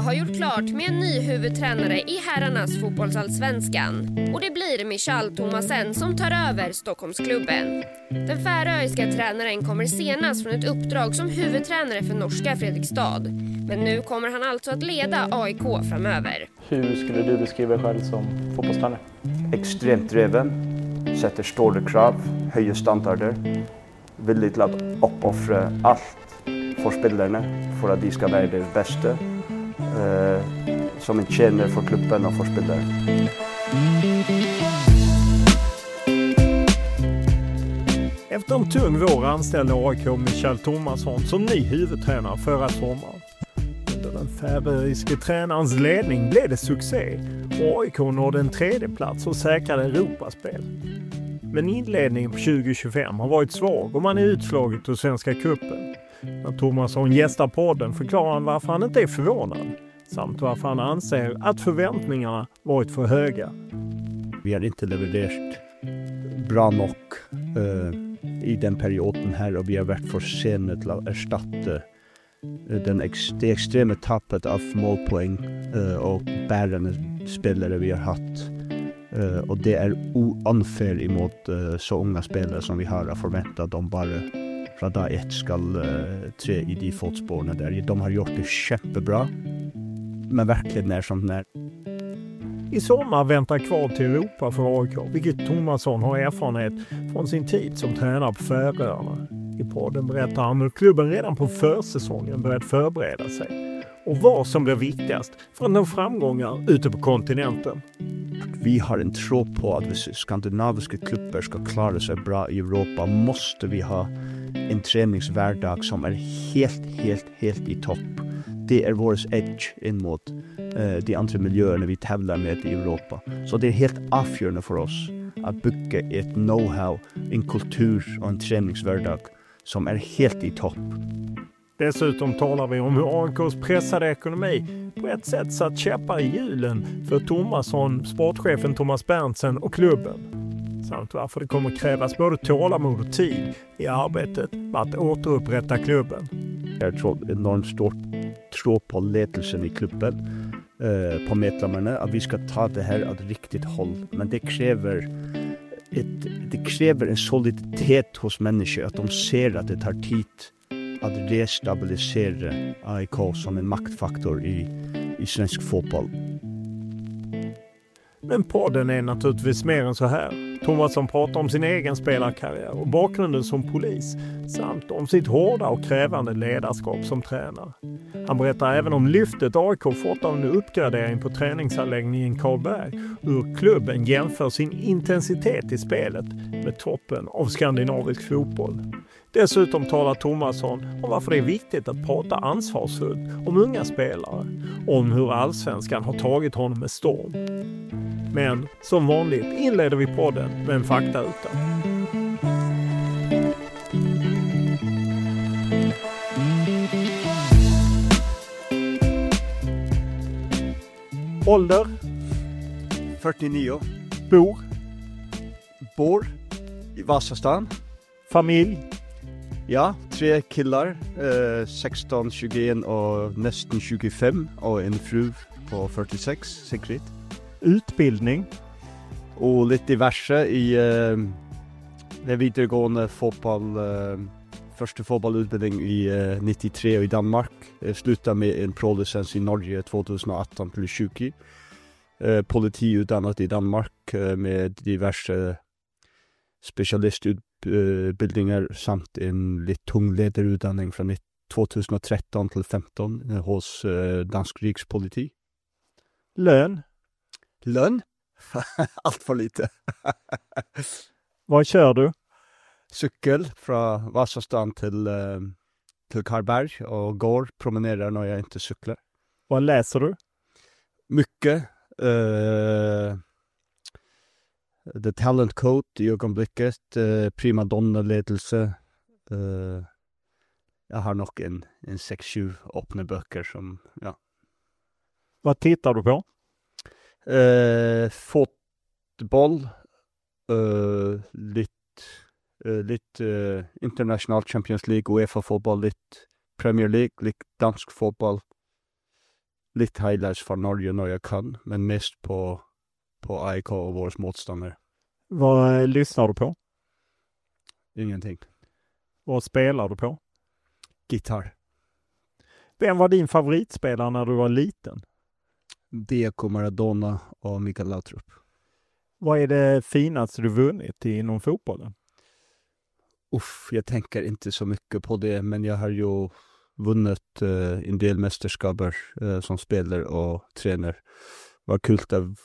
har gjort klart med en ny huvudtränare i herrarnas fotbollsallsvenskan. Och det blir Michal Thomasen som tar över Stockholmsklubben. Den färöiska tränaren kommer senast från ett uppdrag som huvudtränare för norska Fredrikstad. Men nu kommer han alltså att leda AIK framöver. Hur skulle du beskriva dig själv som fotbollstränare? Extremt driven, sätter stora krav, höjer standarder, villig till att uppoffra allt för spelarna för att de ska vara det bästa. Som en tjänare för klubben och för spelare. Efter en tung vår anställde AIK Michal Thomasen som ny huvudtränare förra sommaren. Under den färöiske tränarens ledning blev det succé och AIK nådde en tredje plats och säkrade Europaspel. Men inledningen på 2025 har varit svag och man är utslaget ur Svenska cupen. När Thomasen gästar podden förklarar han varför han inte är förvånad samt varför han anser att förväntningarna varit för höga. Vi har inte levererat bra nog i den perioden här och vi har varit för sena till att ersätta det extrema tappet av målpoäng och bärande spelare vi har haft. Och det är oanfair emot så unga spelare som vi har att förvänta dem bara från dag ett ska trä i de fotspårna där. De har gjort det jättebra, men verkligen när som när. I sommar väntar kval till Europa för AIK, vilket Thomasen har erfarenhet från sin tid som tränare på Färöarna. I podden berättar han hur klubben redan på försäsongen börjat förbereda sig och vad som blir viktigast för att nå framgångar ute på kontinenten. Vi har en tro på att skandinaviska klubbar ska klara sig bra i Europa måste vi ha en träningsvardag som är helt i topp. Det är vår edge in mot de andra miljöerna vi tävlar med i Europa. Så det är helt avgörande för oss att bygga ett know-how, en kultur och en träningsvardag som är helt i topp. Dessutom talar vi om hur AIKs pressade ekonomi på ett sätt satt käppar i hjulen för Thomasen, sportchefen Thomas Berntsen och klubben. Samt varför det kommer krävas både tålamod och tid i arbetet med att återupprätta klubben. Jag tror enormt stort tro på ledelsen i klubben, på medlemmarna, att vi ska ta det här åt riktigt håll. Men det kräver en soliditet hos människor, att de ser att det tar tid att restabilisera AIK som en maktfaktor i svensk fotboll. Men podden är naturligtvis mer än så här. Thomasen pratar om sin egen spelarkarriär och bakgrunden som polis samt om sitt hårda och krävande ledarskap som tränare. Han berättar även om lyftet AIK fått av en uppgradering på träningsanläggningen Karlberg, hur klubben jämför sin intensitet i spelet med toppen av skandinavisk fotboll. Dessutom talar Thomasen om varför det är viktigt att prata ansvarsfullt om unga spelare, om hur allsvenskan har tagit honom med storm. Men som vanligt inleder vi podden med en fakta utan. Ålder? 49. Bor I Vasastan. Familj? Ja, 3 killar, 16, 21 och nästan 25 och en fru på 46, Sigrid. Utbildning? Och lite diverse i det videregående fotboll, första fotbollsutbildning i 93 i Danmark. Slutade med en prolicens i Norge 2018 till 20. Politiutdannet i Danmark med diverse specialistutbildningar samt en lite tung ledarutdanning från 2013 till 15 hos Dansk Rikspoliti. Lön? Allt för lite. Vad kör du? Cykel från Vasastan till Karlberg och går, promenerar när jag inte cyklar. Vad läser du? Mycket. The Talent Code i ögonblicket, Prima Donna-ledelse. Jag har nog en 6-7 öppna böcker som, ja. Vad tittar du på? Fotboll, lite International Champions League, UEFA fotboll, lite Premier League, lite dansk fotboll. litt highlights fra Norge når jeg kan, men mest på AIK og våre motståndare. Vad lyssnar du på? Ingenting. Vad spelar du på? Gitarr. Vem var din favoritspelare när du var liten? Diego Maradona och Mikael Laudrup. Vad är det finaste du vunnit inom fotbollen? Jag tänker inte så mycket på det, men jag har ju vunnit en del mästerskaper som spelare och tränare. Var kul att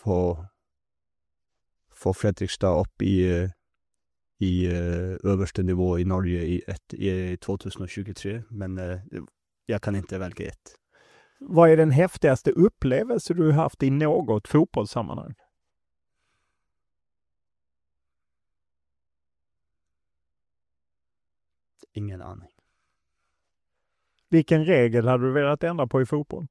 få Fredrikstad upp i översta nivå i Norge i 2023, men jag kan inte välja ett. Vad är den häftigaste upplevelse du har haft i något fotbollssammanhang? Ingen aning. Vilken regel hade du velat ändra på i fotboll?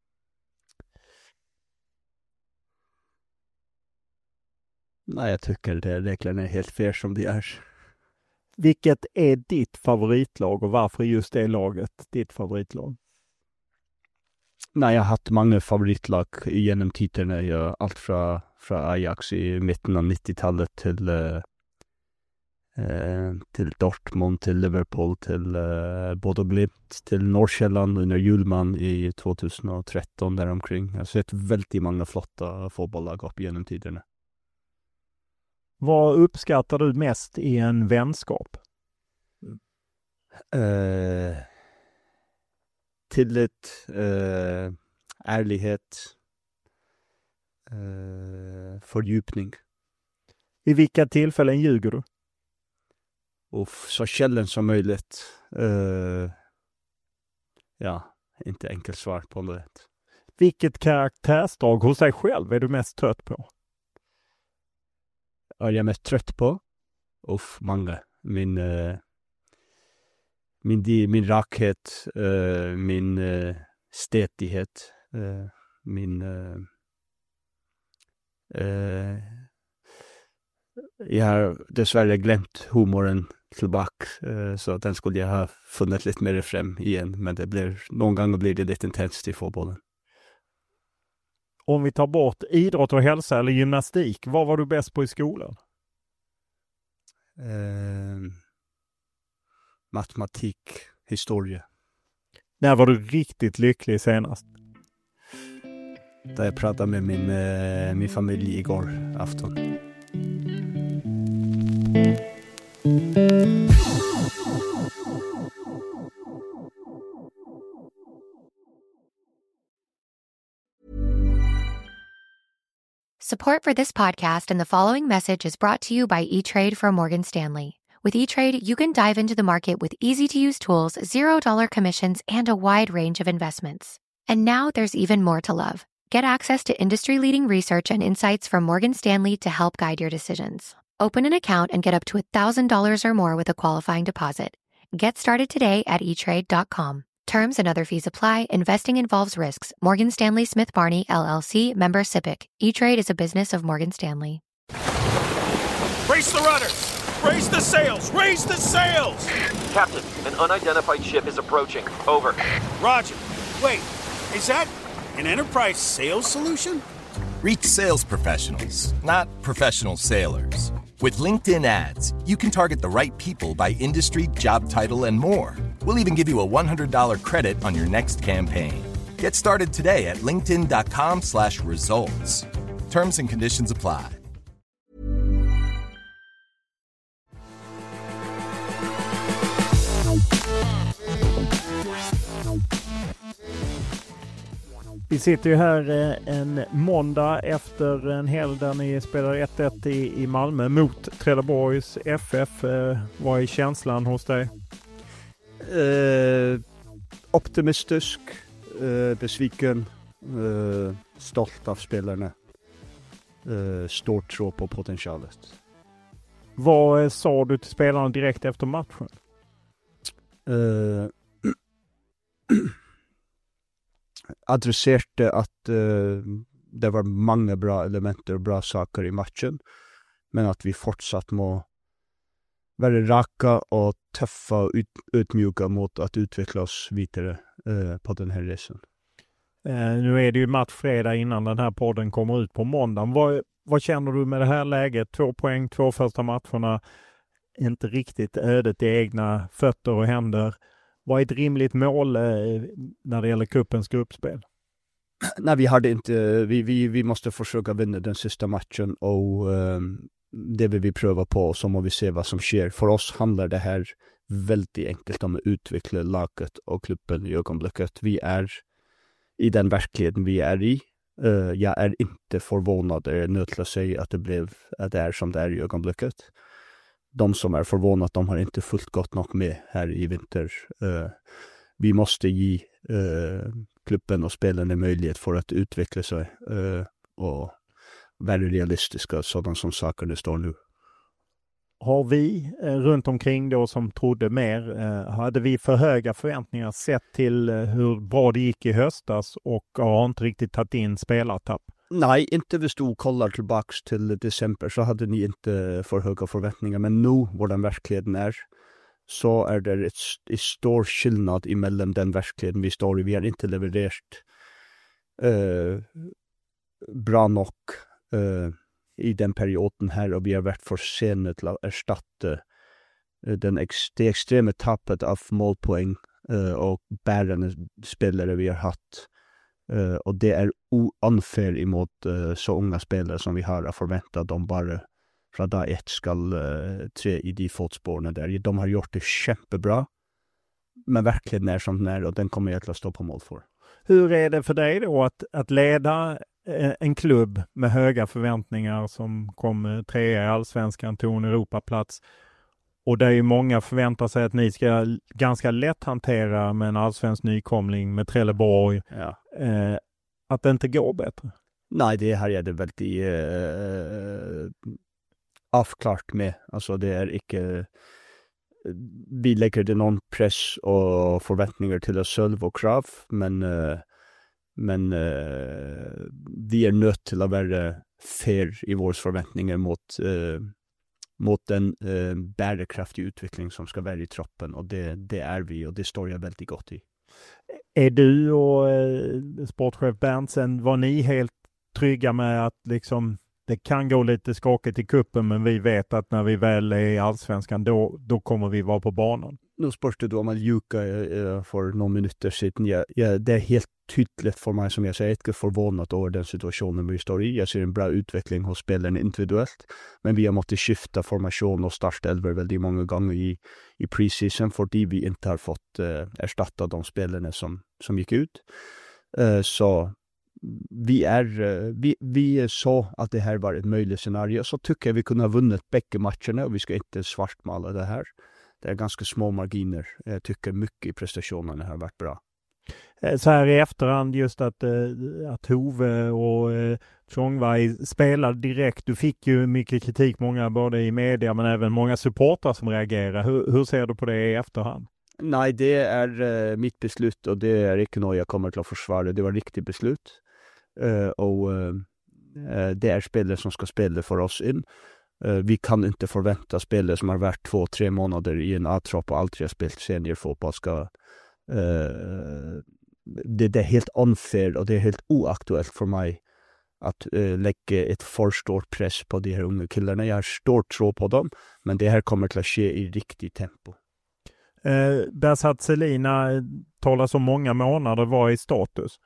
Nej, jag tycker det reglerna är helt fair som de är. Vilket är ditt favoritlag och varför är just det laget ditt favoritlag? Nej, jag har haft många favoritlag genom tiderna. Allt från Ajax i mitten av 90-talet till Dortmund, till Liverpool, till Bodo Glimt, till Nordsjälland under Hjulman i 2013 däromkring. Jag har sett väldigt många flotta fotbollslag upp genom tiderna. Vad uppskattar du mest i en vänskap? Tillit, ärlighet, fördjupning. I vilka tillfällen ljuger du? Så sällan som möjligt. Inte enkelt svar på det. Vilket karaktärsdrag hos dig själv är du mest trött på? Är jag mest trött på? Många. Min rakhet, min stetighet, jag har dessvärre glömt humoren tillbaka, så den skulle jag ha funnit lite mer fram igen, men någon gång blir det lite intensivt i fotbollen. Om vi tar bort idrott och hälsa eller gymnastik, vad var du bäst på i skolan? Matematik, historia. När var du riktigt lycklig senast? Där jag pratade med min familj igår afton. Support for this podcast and the following message is brought to you by E-Trade from Morgan Stanley. With E-Trade, you can dive into the market with easy-to-use tools, $0 commissions, and a wide range of investments. And now there's even more to love. Get access to industry-leading research and insights from Morgan Stanley to help guide your decisions. Open an account and get up to $1,000 or more with a qualifying deposit. Get started today at etrade.com. Terms and other fees apply. Investing involves risks. Morgan Stanley Smith Barney, LLC, member SIPC. E-Trade is a business of Morgan Stanley. Raise the rudders! Raise the sails! Raise the sails! Captain, an unidentified ship is approaching. Over. Roger. Wait, is that an enterprise sales solution? Reach sales professionals, not professional sailors. With LinkedIn ads, you can target the right people by industry, job title, and more. We'll even give you a $100 credit on your next campaign. Get started today at linkedin.com/results. Terms and conditions apply. Vi sitter ju här en måndag efter en helg där ni spelar 1-1 i Malmö mot Trelleborgs FF. Vad är känslan hos dig? Optimistisk, besviken, stolt av spelarna. Stor tro på potentialet. Vad sa du till spelarna direkt efter matchen? Adresserade att det var många bra elementer och bra saker i matchen, men att vi fortsatt må vara raka och tuffa och utmjuka mot att utveckla oss vidare på den här resan. Nu är det ju match fredag innan den här podden kommer ut på måndagen. Vad känner du med det här läget? 2 poäng, 2 första matcherna. Inte riktigt ödet i egna fötter och händer. Vad är ett rimligt mål när det gäller cupens gruppspel? Nej, vi hade inte, vi måste försöka vinna den sista matchen och det vill vi pröva på, så må vi se vad som sker. För oss handlar det här väldigt enkelt om att utveckla laget och klubben i ögonblicket. Vi är i den verkligheten vi är i. Jag är inte förvånad nöt att säga att det är som det är i ögonblicket. De som är förvånade, de har inte fullt gått nog med här i vinter. Vi måste ge klubben och spelarna möjlighet för att utveckla sig och vara realistiska sådana som sakerna står nu. Har vi runt omkring då som trodde mer, hade vi för höga förväntningar sett till hur bra det gick i höstas och har inte riktigt tagit in spelartapp? Nej, inte hvis du kollar tillbaks till december så hade ni inte för höga förväntningar, men nu vad den verkligheten är så är det ett stor skillnad emellan den verkligheten vi står i. Vi har inte levererat bra nog i den perioden här och vi har varit för sena till att erstatta det extrema tappet av målpoäng och bärande spelare vi har haft. Och det är unfair emot så unga spelare som vi har att förvänta dem bara från dag 1 ska tre i de fotspåren där. De har gjort det jättebra, men verkligen är som den är och den kommer jag att stå på mål för. Hur är det för dig då att leda en klubb med höga förväntningar som kom 3 i Allsvenskan, tog en Europaplats, och där är ju många förväntar sig att ni ska ganska lätt hantera med en allsvensk nykomling med Trelleborg, att det inte går bättre? Nej, det här är det väldigt avklart med. Alltså det är inte, vi lägger det någon press och förväntningar till oss själv och krav, men vi är nödt till att vara fair i våra förväntningar mot den bärkraftiga utveckling som ska vara i troppen, och det är vi, och det står jag väldigt gott i. Är du och sportchef Berntsen, var ni helt trygga med att liksom det kan gå lite skakigt i kuppen, men vi vet att när vi väl är i Allsvenskan då kommer vi vara på banan? Nu spurste du om att Juka för några minuter sedan. Det är helt tydligt för mig, som jag säger, inte förvånad över den situationen vi står i. Jag ser en bra utveckling hos spelarna individuellt, men vi har måttet skifta formation och startelver väldigt många gånger i preseason fordi vi inte har fått erstatta de spelarna som gick ut. Så vi så att det här var ett möjligt scenario, så tycker jag vi kunde ha vunnit bägge matcherna, och vi ska inte svartmala det här. Det är ganska små marginer. Jag tycker mycket i prestationerna har varit bra. Så här i efterhand, just att Hove och Chongwei spelade direkt. Du fick ju mycket kritik, många både i media men även många supportrar som reagerar. Hur ser du på det i efterhand? Nej, det är mitt beslut, och det är inte något jag kommer till att försvara. Det var riktigt beslut. Och det är spelare som ska spela för oss in. Vi kan inte förvänta spelare som har varit 2-3 månader i en A-trupp och aldrig har spelat seniorfotboll ska det är helt unfair, och det är helt oaktuellt för mig att lägga ett för stor press på de här unga killarna. Jag har stor tro på dem, men det här kommer till att ske i riktigt tempo. Bersat Selina talas om många månader. Vad är status?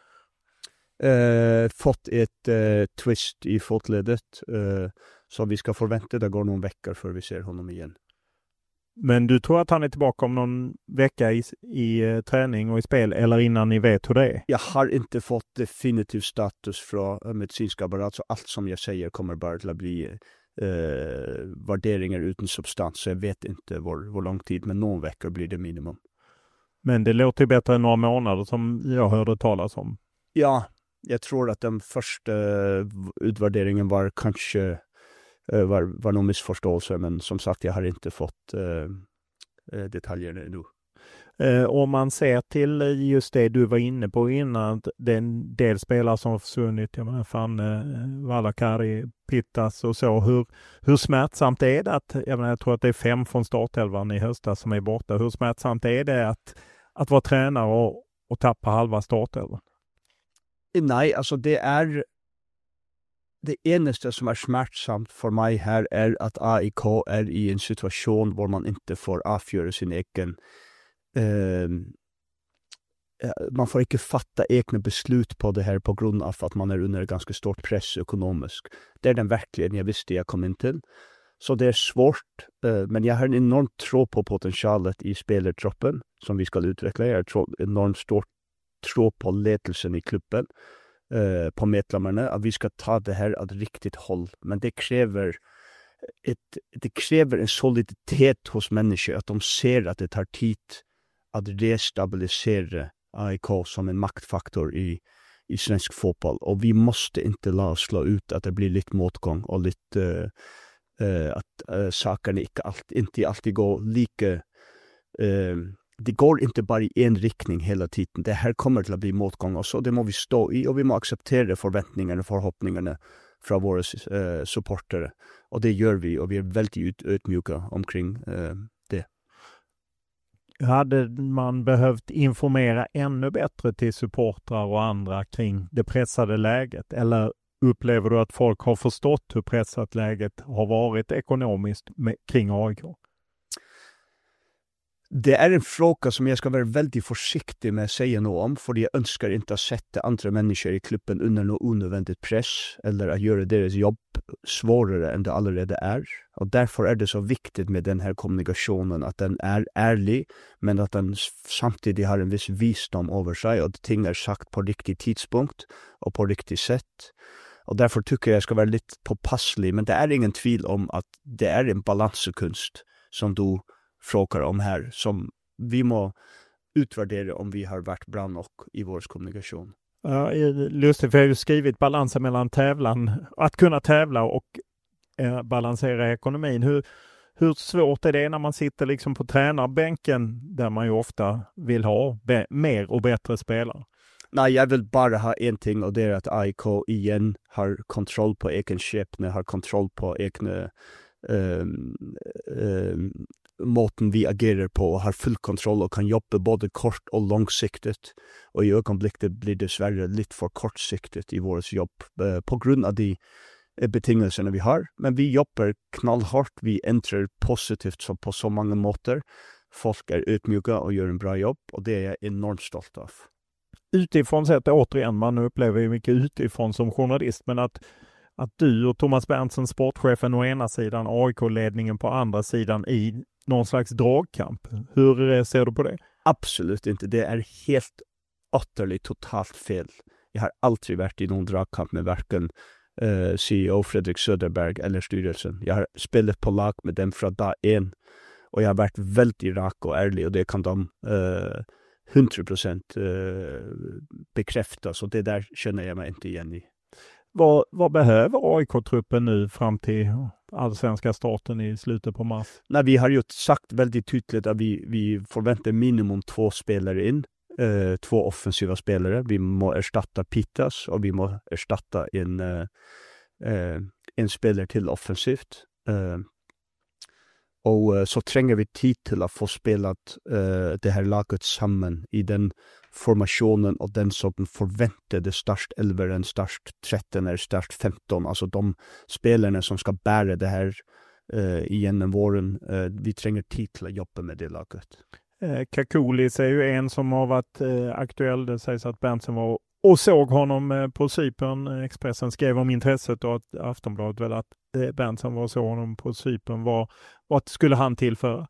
Fått ett twist i fotledet, så vi ska förvänta det går någon vecka för vi ser honom igen. Men du tror att han är tillbaka om någon vecka i träning och i spel, eller innan ni vet hur det är? Jag har inte fått definitiv status från medicinska apparat, så allt som jag säger kommer bara till att bli värderingar utan substans. Så jag vet inte hur lång tid, men någon vecka blir det minimum. Men det låter bättre än några månader som jag hörde talas om. Ja, jag tror att den första utvärderingen var kanske var någon missförståelse, men som sagt, jag har inte fått detaljerna ännu. Om man ser till just det du var inne på innan, det är en del spelare som har försvunnit, jag menar Fanne, Valakari, Pittas och så, hur smärtsamt är det att, jag tror att det är 5 från startelvan i höstas som är borta, hur smärtsamt är det att vara tränare och tappa halva startelvan? Nej, alltså det enaste som är smärtsamt för mig här är att AIK är i en situation hvor man inte får avgöra sin egen man får inte fatta egna beslut på det här på grund av att man är under ganska stort press ekonomiskt. Det är den verkligheten jag visste jag kom in till. Så det är svårt, men jag har en enormt tro på potentialet i spelartruppen som vi ska utveckla. Jag har enormt stor tro på ledelsen i klubben, på medlemmarna, att vi ska ta det här att riktigt håll. Men det kräver en soliditet hos människor, att de ser att det tar tid att restabilisera AIK som en maktfaktor i svensk fotboll. Och vi måste inte la oss slå ut att det blir lite motgång och lite att sakerna inte alltid går lika det går inte bara i en riktning hela tiden. Det här kommer till att bli motgång och så det må vi stå i och vi må acceptera förväntningarna och förhoppningarna från våra supportare. Och det gör vi och vi är väldigt ödmjuka omkring det. Hade man behövt informera ännu bättre till supportrar och andra kring det pressade läget? Eller upplever du att folk har förstått hur pressat läget har varit ekonomiskt kring AIK? Det är en fråga som jag ska vara väldigt försiktig med att säga något om, för jag önskar inte att sätta andra människor i klubben under någon onödigt press eller att göra deras jobb svårare än det allerede är. Och därför är det så viktigt med den här kommunikationen, att den är ärlig, men att den samtidigt har en viss visdom över sig och att ting är sagt på riktig tidspunkt och på riktigt sätt. Och därför tycker jag ska vara lite påpasslig, men det är ingen tvivel om att det är en balanskonst som du frågar om här, som vi må utvärdera om vi har varit bra nog i vår kommunikation. Ja, lustigt, för jag har ju skrivit balansen mellan att kunna tävla och balansera ekonomin. Hur svårt är det när man sitter liksom på tränarbänken där man ju ofta vill ha mer och bättre spelare? Nej, jag vill bara ha en ting, och det är att AIK igen har kontroll på egen skepnad, har kontroll på egna måten vi agerar på, och har full kontroll och kan jobba både kort och långsiktigt. Och i ögonblicket blir det dessvärre lite för kortsiktigt i vårt jobb på grund av de betingelserna vi har. Men vi jobbar knallhårt, vi ändrar positivt på så många måter. Folk är ödmjuka och gör en bra jobb, och det är jag enormt stolt av. Utifrån sett, återigen, man upplever ju mycket utifrån som journalist, men att du och Thomas Berntsen, sportchefen å ena sidan, AIK-ledningen på andra sidan, i någon slags dragkamp. Hur ser du på det? Absolut inte. Det är helt utterligt totalt fel. Jag har aldrig varit i någon dragkamp med varken CEO Fredrik Söderberg eller styrelsen. Jag har spelat på lag med dem från dag en, och jag har varit väldigt rak och ärlig, och det kan de 100% bekräfta. Så det där känner jag mig inte igen i. Vad behöver AIK-truppen nu fram till allsvenska starten i slutet på mars? Nej, vi har ju sagt väldigt tydligt att vi förväntar minimum 2 spelare in. 2 offensiva spelare. Vi må erstatta Pittas, och vi må erstatta en spelare till offensivt. Och så tränger vi tid till att få spelat det här laget samman i den formationen och den sorten förväntade start 11, start 13 eller start 15. Alltså de spelarna som ska bära det här igenom våren. Vi tränger tid till att jobba med det laget. Kakulis är ju en som har varit aktuell. Det sägs att Berntsen var och såg honom på Cypern. Expressen skrev om intresset, och att Aftonbladet väl att Berntsen var och såg honom på Cypern. Vad skulle han tillföra?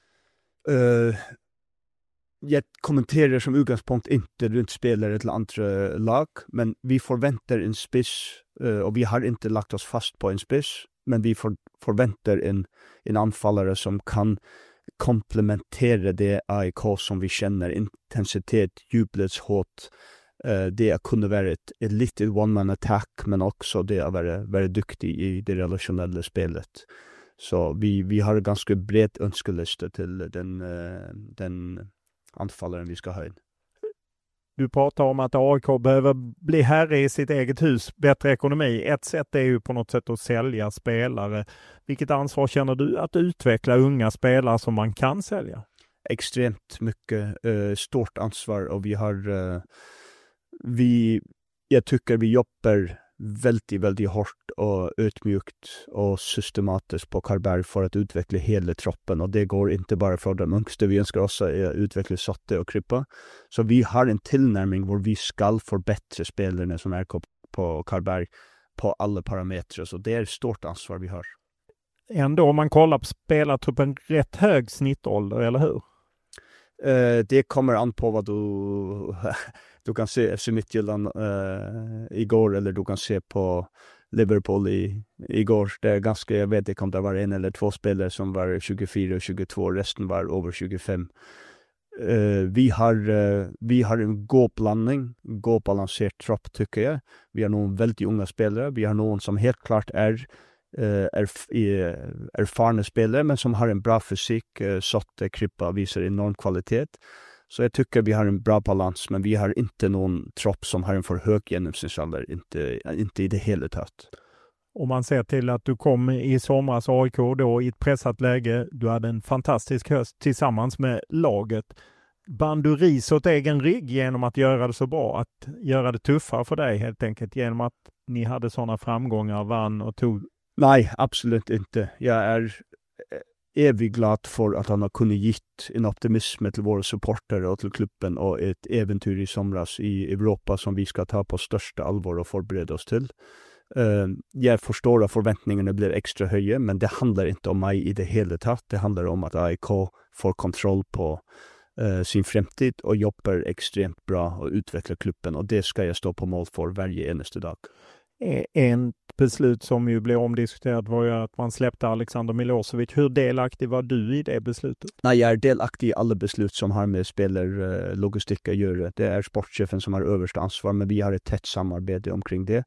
Jag kommenterar som utgångspunkt inte runt spelare till andra lag, men vi förväntar en spiss, och vi har inte lagt oss fast på en spiss, men vi förväntar en anfallare som kan komplementera det AIK som vi känner, intensitet, jublets-hot, det att kunna vara ett litet one-man attack, men också det att vara duktig i det relationella spelet. Så vi har en ganska bred önskelista till den anfallaren vi ska ha in. Du pratar om att AIK behöver bli herre i sitt eget hus, bättre ekonomi. Ett sätt är ju på något sätt att sälja spelare. Vilket ansvar känner du att utveckla unga spelare som man kan sälja? Extremt mycket, stort ansvar, och vi har jag tycker vi jobbar väldigt hårt och utmjukt och systematiskt på Karlberg för att utveckla hela troppen, och det går inte bara för de yngste. Vi önskar också utveckla Sotte och Kryppa. Så vi har en tillnärmning hvor vi ska förbättra spelarna som är på Karlberg på alla parametrar, så det är ett stort ansvar vi har. Ändå om man kollar på spelartruppen rätt hög snittålder, eller hur? Det kommer an på vad du kan se FC Midtjylland igår, eller du kan se på Liverpool igår. Det är ganska, jag vet inte om det var en eller två spelare som var 24 och 22, resten var över 25. Vi har en god blandning, god balanserad trupp tycker jag. Vi har någon väldigt unga spelare, vi har någon som helt klart är erfarna spelare men som har en bra fysik. Sotte, Kryppa visar enorm kvalitet. Så jag tycker vi har en bra balans, men vi har inte någon tropp som har en för hög genomsnittsålder, inte i det hela taget. Om man ser till att du kom i somras AIK då i ett pressat läge, du hade en fantastisk höst tillsammans med laget. Band du ris åt egen rygg genom att göra det så bra, att göra det tuffare för dig helt enkelt, genom att ni hade sådana framgångar, vann och tog? Nej, absolut inte. Jag är evigt glad för att han har kunnat gitt en optimism till våra supporter och till klubben och ett äventyr i somras i Europa som vi ska ta på största allvar och förbereda oss till. Jag förstår att förväntningarna blir extra höga, men det handlar inte om mig i det hela taget. Det handlar om att AIK får kontroll på sin framtid och jobbar extremt bra och utvecklar klubben, och det ska jag stå på mål för varje eneste dag. En beslut som ju blev omdiskuterat var ju att man släppte Alexander Milosevic. Hur delaktig var du i det beslutet? Nej, jag är delaktig i alla beslut som har med spelarlogistik att göra. Det är sportchefen som har översta ansvar, men vi har ett tätt samarbete omkring det.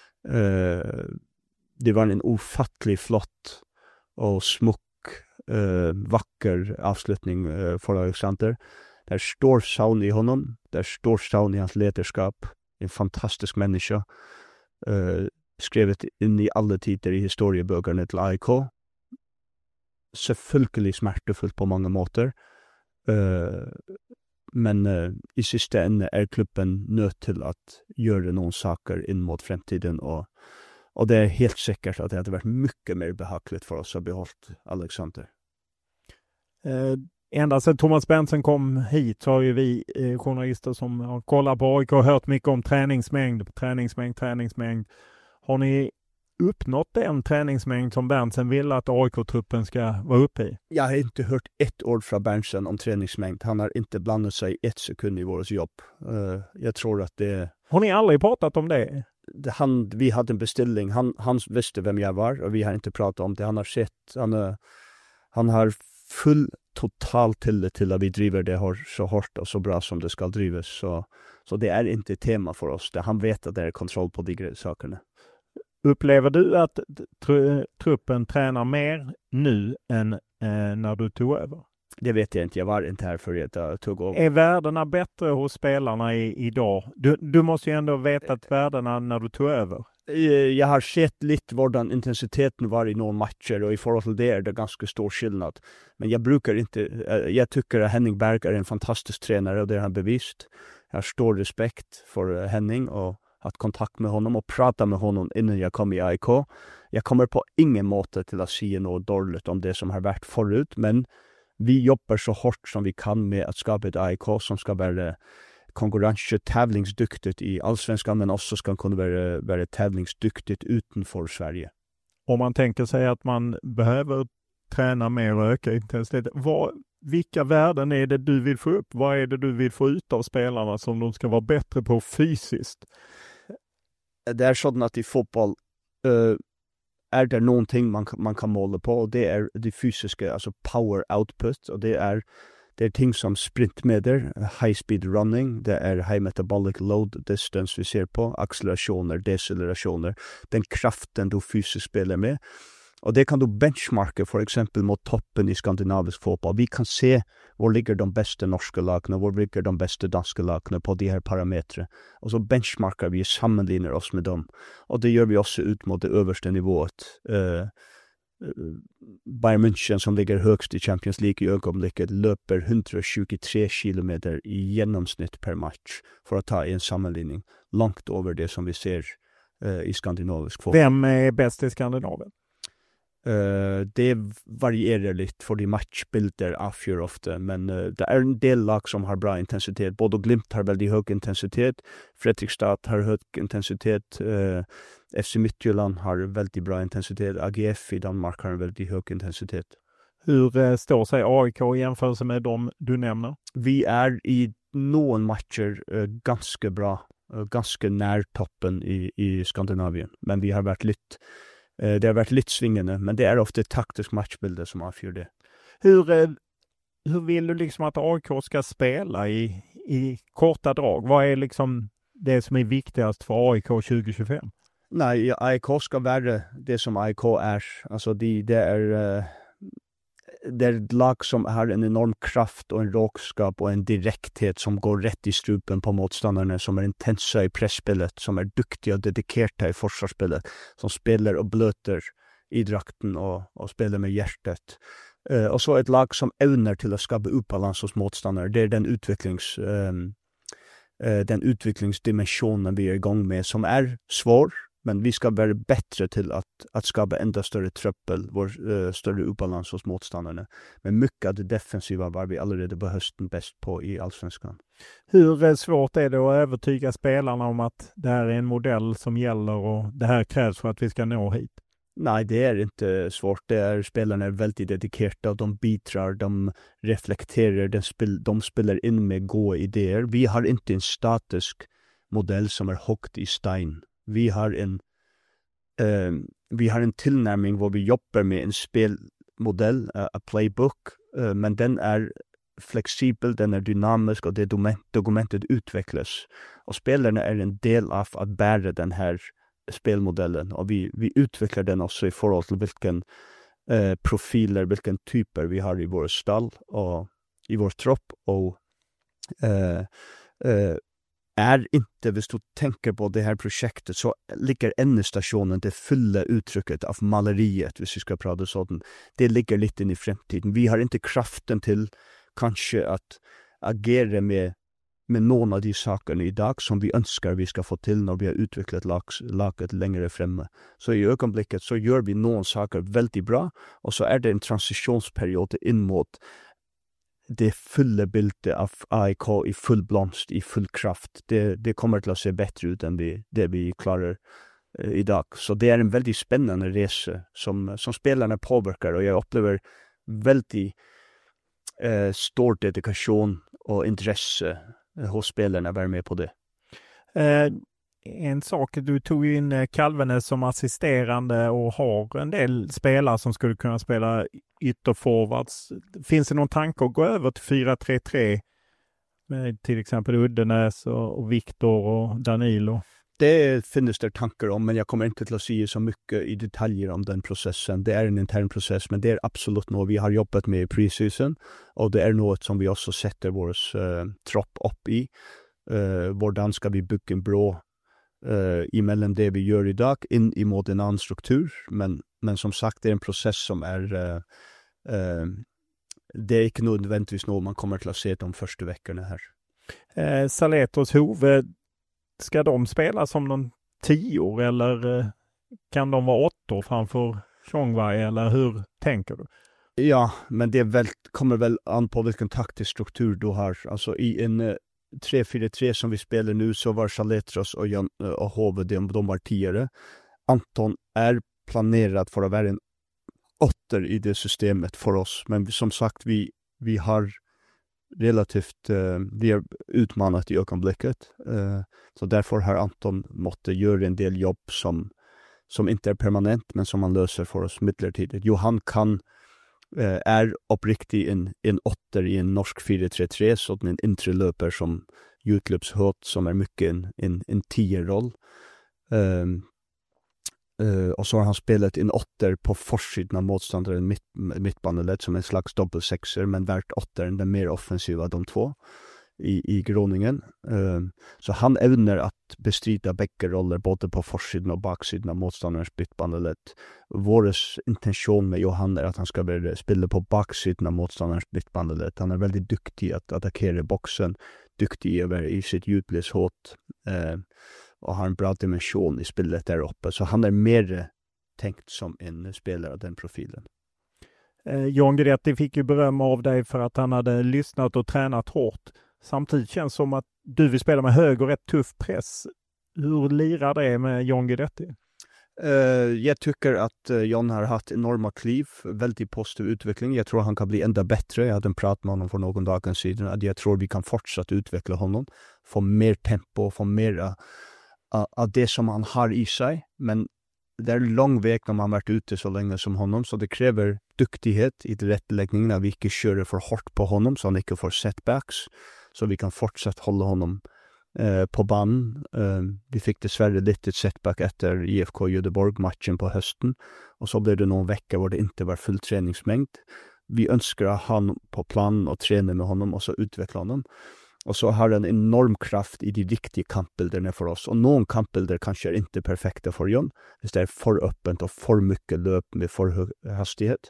Det var en ofattlig flott och smuck, vacker avslutning för Alexander. Där står savn i honom, där står savn i hans ledarskap. En fantastisk människa. Skrevet in i alla tider i historieböckerna till AIK. Selvfølgelig smertefullt på många måter. Men i sista ände är klubben nöt till att göra någon saker in mot framtiden, och det är helt säkert att det hade varit mycket mer behagligt för oss att behållt Alexander. Ända sedan Thomas Benson kom hit så har ju vi journalister som har kollat på AIK och hört mycket om träningsmängd. Har ni uppnått den träningsmängd som Benson vill att AIK-truppen ska vara uppe i? Jag har inte hört ett ord från Benson om träningsmängd. Han har inte blandat sig ett sekund i vårt jobb. Jag tror att det... Har ni aldrig pratat om det? Vi hade en beställning. Han visste vem jag var och vi har inte pratat om det. Han har sett... Han har full total tillit till att vi driver det så hårt och så bra som det ska drivas. Så det är inte tema för oss. Han vet att det är kontroll på de sakerna. Upplever du att truppen tränar mer nu än när du tog över? Det vet jag inte. Jag var inte här för att jag tog över. Är värdena bättre hos spelarna idag? Du måste ju ändå veta att värdena när du tog över. Jag har sett lite hvordan intensiteten var i några matcher, och i förhåll till det är det ganska stor skillnad. Men jag tycker att Henning Berg är en fantastisk tränare, och det har han bevist. Jag har stor respekt för Henning och haft kontakt med honom och prata med honom innan jag kom i AIK. Jag kommer på ingen måte till att säga något dåligt om det som har varit förut, men vi jobbar så hårt som vi kan med att skapa ett AIK som ska vara konkurrenstävlingsdyktigt i allsvenskan, men också ska kunna vara tävlingsdyktigt utanför Sverige. Om man tänker sig att man behöver träna mer och öka intensitet, vilka värden är det du vill få upp? Vad är det du vill få ut av spelarna som de ska vara bättre på fysiskt? Det är sådant att i fotboll är det någonting man kan måla på, och det är det fysiska, alltså power output, och det är ting som sprintmeder, high speed running, det är high metabolic load distance vi ser på, accelerationer, decelerationer, den kraften du fysiskt spelar med. Och det kan du benchmarka för exempel mot toppen i skandinavisk fotboll. Vi kan se var ligger de bästa norska lagna, var ligger de bästa danska lagna på de här parametrar. Och så benchmarkar vi, sammanlignar oss med dem. Och det gör vi också ut mot det översta nivået. Bayern München som ligger högst i Champions League i ögonblicket löper 123 kilometer i genomsnitt per match för att ta en sammanligning långt över det som vi ser i skandinavisk fotboll. Vem är bäst i Skandinavien? Det varierar lite för de matchbilder avgör ofta, men det är en del lag som har bra intensitet. Både Glimt har väldigt hög intensitet, Fredrikstad har hög intensitet, FC Midtjylland har väldigt bra intensitet, AGF i Danmark har väldigt hög intensitet. Hur står sig AIK i jämförelse med dem du nämner? Vi är i någon matcher ganska bra, ganska när toppen i Skandinavien, men vi har varit lite det har varit lite svingande, men det är ofta taktisk matchbilder som avgör det. Hur vill du liksom att AIK ska spela i korta drag? Vad är liksom det som är viktigast för AIK 2025? Nej, AIK ska vara det som AIK är. Alltså det är ett lag som har en enorm kraft och en råkskap och en direkthet som går rätt i strupen på motståndarna, som är intensa i pressspelet, som är duktiga och dedikerade i försvarsspelet, som spelar och blöter i drakten och spelar med hjärtat. Och så ett lag som ävnar till att skapa obalans hos motståndare. Det är den utvecklingsdimensionen vi är igång med, som är svår. Men vi ska vara bättre till att skapa ända större truppel, större obalans hos motståndarna. Men mycket av det defensiva var vi allerede på hösten bäst på i Allsvenskan. Hur svårt är det att övertyga spelarna om att det här är en modell som gäller och det här krävs för att vi ska nå hit? Nej, det är inte svårt. Spelarna är väldigt dedikerade, de bidrar, de reflekterar, de spelar in med goda idéer. Vi har inte en statisk modell som är högt i stein. Vi har en tillnärmning hvor vi jobbar med en spelmodell, a playbook, men den är flexibel, den är dynamisk och det dokumentet utvecklas. Och spelarna är en del av att bära den här spelmodellen, och vi utvecklar den också i förhåll till vilken profiler, vilken typer vi har i vår stall och i vår tropp, och är inte, hvis du tänker på det här projektet, så ligger ändstationen det fulla uttrycket av maleriet, hvis vi ska prata sådant. Det ligger lite in i framtiden. Vi har inte kraften till kanske att agera med någon av de sakerna idag som vi önskar vi ska få till när vi har utvecklat laget längre framme. Så i ögonblicket så gör vi någon saker väldigt bra, och så är det en transitionsperiod in mot det fulla bildet av AIK i full blomst, i full kraft. Det kommer till att se bättre ut än det vi klarar idag. Så det är en väldigt spännande resa som spelarna påverkar, och jag upplever väldigt stor dedikation och intresse hos spelarna att vara med på det. En sak, du tog in Kalvenes som assisterande och har en del spelare som skulle kunna spela ytterforwards. Finns det någon tanke att gå över till 4-3-3 med till exempel Uddenäs och Viktor och Danilo? Det finns det tankar om, men jag kommer inte till att säga så mycket i detaljer om den processen. Det är en intern process, men det är absolut något vi har jobbat med i preseason, och det är något som vi också sätter vår tropp upp i. Hvordan ska vi bygga en bra emellan det vi gör idag in emot en annan struktur, men som sagt, det är en process som är det är inte nödvändigtvis något man kommer till att se de första veckorna här. Saletros Hove, ska de spela som någon 10 eller kan de vara 8 framför Tjongvaj, eller hur tänker du? Ja, men det kommer väl an på vilken taktisk struktur du har. Alltså i en 3-4-3 som vi spelar nu, så var Saletros och Hove, de var 10. Anton är planerad för att vara en 8 i det systemet för oss, men som sagt, vi har relativt vi har utmanat i ögonblicket, så därför har Anton måste göra en del jobb som inte är permanent, men som man löser för oss midlertidigt. Johan är uppriktigt en 8 i en norsk 4-3-3, så en intrelöper som utlöpshot, som är mycket en 10-roll. Och så har han spelat en 8 på försidan av motståndaren mittbaneled som en slags dubbelsexer, men värt 8 den mer offensiva av de två i Groningen. Så han ävnar att att bestrida bägge roller både på forsidan och baksidan av motståndarens mittbaneled. Vår intention med Johan är att han ska spela på baksidan av motståndarens mittbaneled. Han är väldigt duktig att attackera boxen, duktig i sitt djupleshåt och har en bra dimension i spelet där uppe. Så han är mer tänkt som en spelare av den profilen. John Guidetti fick ju beröm av dig för att han hade lyssnat och tränat hårt. Samtidigt känns det som att du vill spela med hög och rätt tuff press. Hur lirar det med John Guidetti? Jag tycker att John har haft enorma kliv, väldigt positiv utveckling. Jag tror han kan bli ända bättre. Jag hade en prat med honom för någon dagar sedan. Att jag tror vi kan fortsätta utveckla honom. Få mer tempo, få mer av det som han har i sig. Men det är lång väg när man har varit ute så länge som honom. Så det kräver duktighet i tillrättaläggningen. Att vi inte kör för hårt på honom så han inte får setbacks. Så vi kan fortsätta hålla honom på banen. Vi fick dessvärre lite setback efter IFK Göteborg-matchen på hösten. Och så blev det någon vecka hvor det inte var full träningsmängd. Vi önskar att ha honom på plan och träna med honom och så utveckla honom. Och så har en enorm kraft i de riktiga kampbilderna för oss. Och någon kampbilder kanske är inte perfekta för John. Hvis det är för öppet och för mycket löp med för hög hastighet.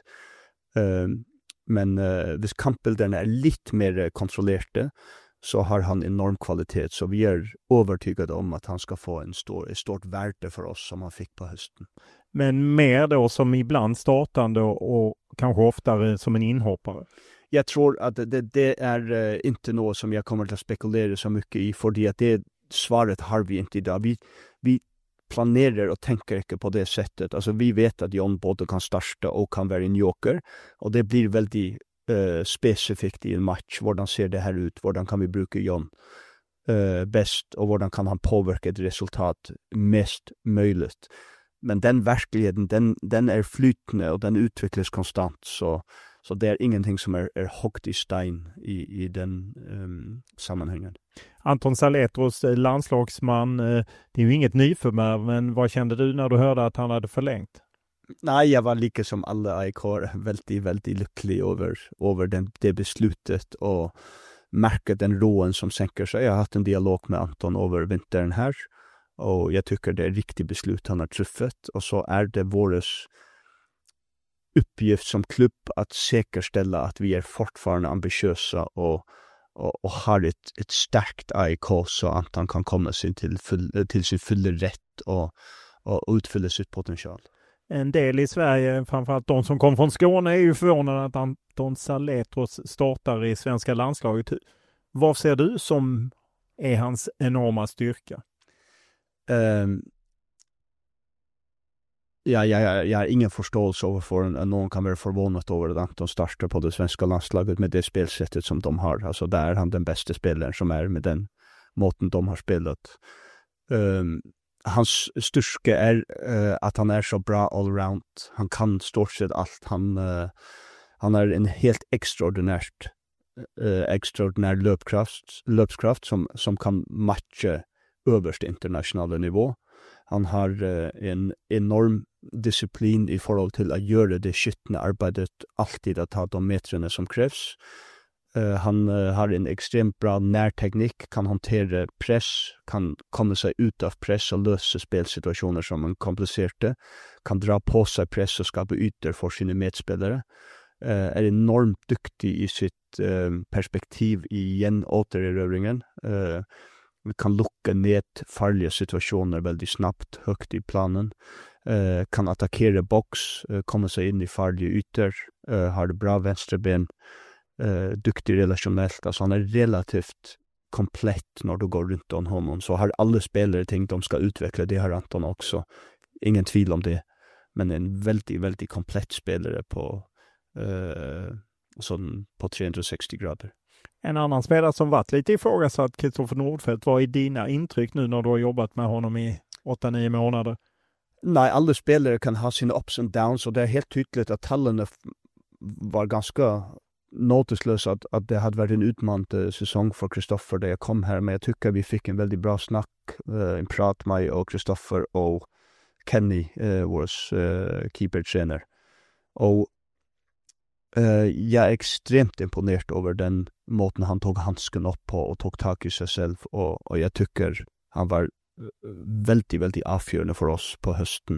Men hvis kampbilderna är lite mer kontrollerade så har han enorm kvalitet. Så vi är övertygade om att han ska få ett stort värde för oss som han fick på hösten. Men mer då som ibland startande och kanske oftare som en inhoppare? Jag tror att det är inte något som jag kommer att spekulera så mycket i. För att det svaret har vi inte idag. Vi planerar och tänker inte på det sättet. Alltså vi vet att John både kan starta och kan vara en joker. Och det blir väldigt specifikt i en match. Hvordan ser det här ut? Hvordan kan vi bruka John bäst? Och hvordan kan han påverka ett resultat mest möjligt? Men den verkligheten, den är flytande och den utvecklas konstant. Så det är ingenting som är högt i stein i den sammanhangen. Anton Saletros, landslagsman, det är ju inget nyförvärv, men vad kände du när du hörde att han hade förlängt? Nej, jag var lika som alla AIK väldigt lycklig över det beslutet och märker den råen som sänker sig. Jag har haft en dialog med Anton över vintern här och jag tycker det är riktigt beslut han har träffat. Och så är det våres uppgift som klubb att säkerställa att vi är fortfarande ambitiösa och har ett starkt AIK så att han kan komma till sin fulla rätt och utfylla sitt potential. En del i Sverige, framförallt de som kom från Skåne, är ju förvånade att Anton Saletros startar i svenska landslaget. Vad ser du som är hans enorma styrka? Jag har ingen förståelse över att någon kan vara förvånad över att Anton startar på det svenska landslaget med det spelsättet som de har. Alltså där är han den bästa spelaren som är med den måten de har spelat. Hans styrka är att han är så bra allround. Han kan stort sett allt. Han är en helt extraordinär löpskraft som kan matcha översta internationella nivå. Han har en enorm disciplin i forhold till att göra det skyttende arbetet alltid att ha de metrarna som krävs. Han har en extremt bra närteknik, kan hantera press, kan komma sig ut av press och lösa spelsituationer som är komplicerade, kan dra på sig press och skapa ytor för sina medspelare. Är enormt duktig i sitt perspektiv i återerövringen. Vi kan lukka ned farliga situationer väldigt snabbt, högt i planen. Kan attackera box, komma sig in i farliga ytor, har bra vänsterben, duktig relationellt. Alltså han är relativt komplett när du går runt om honom. Så har alla spelare tänkt de ska utveckla, det har Anton också. Ingen tvivel om det. Men en väldigt komplett spelare på 360 grader. En annan spelare som varit lite ifrågasatt, Kristoffer Nordfeldt, vad är dina intryck nu när du har jobbat med honom i 8-9 månader? Nej, alla spelare kan ha sina ups and downs och det är helt tydligt att tallarna var ganska notislösa att det hade varit en utmanande säsong för Kristoffer där jag kom här. Men jag tycker vi fick en väldigt bra snack, en prat med och Kristoffer och Kenny, vår keepertränare. Och jag är extremt imponerad över den måten han tog handsken upp på och tog tag i sig själv och jag tycker han var veldig, veldig avgjørende for oss på høsten.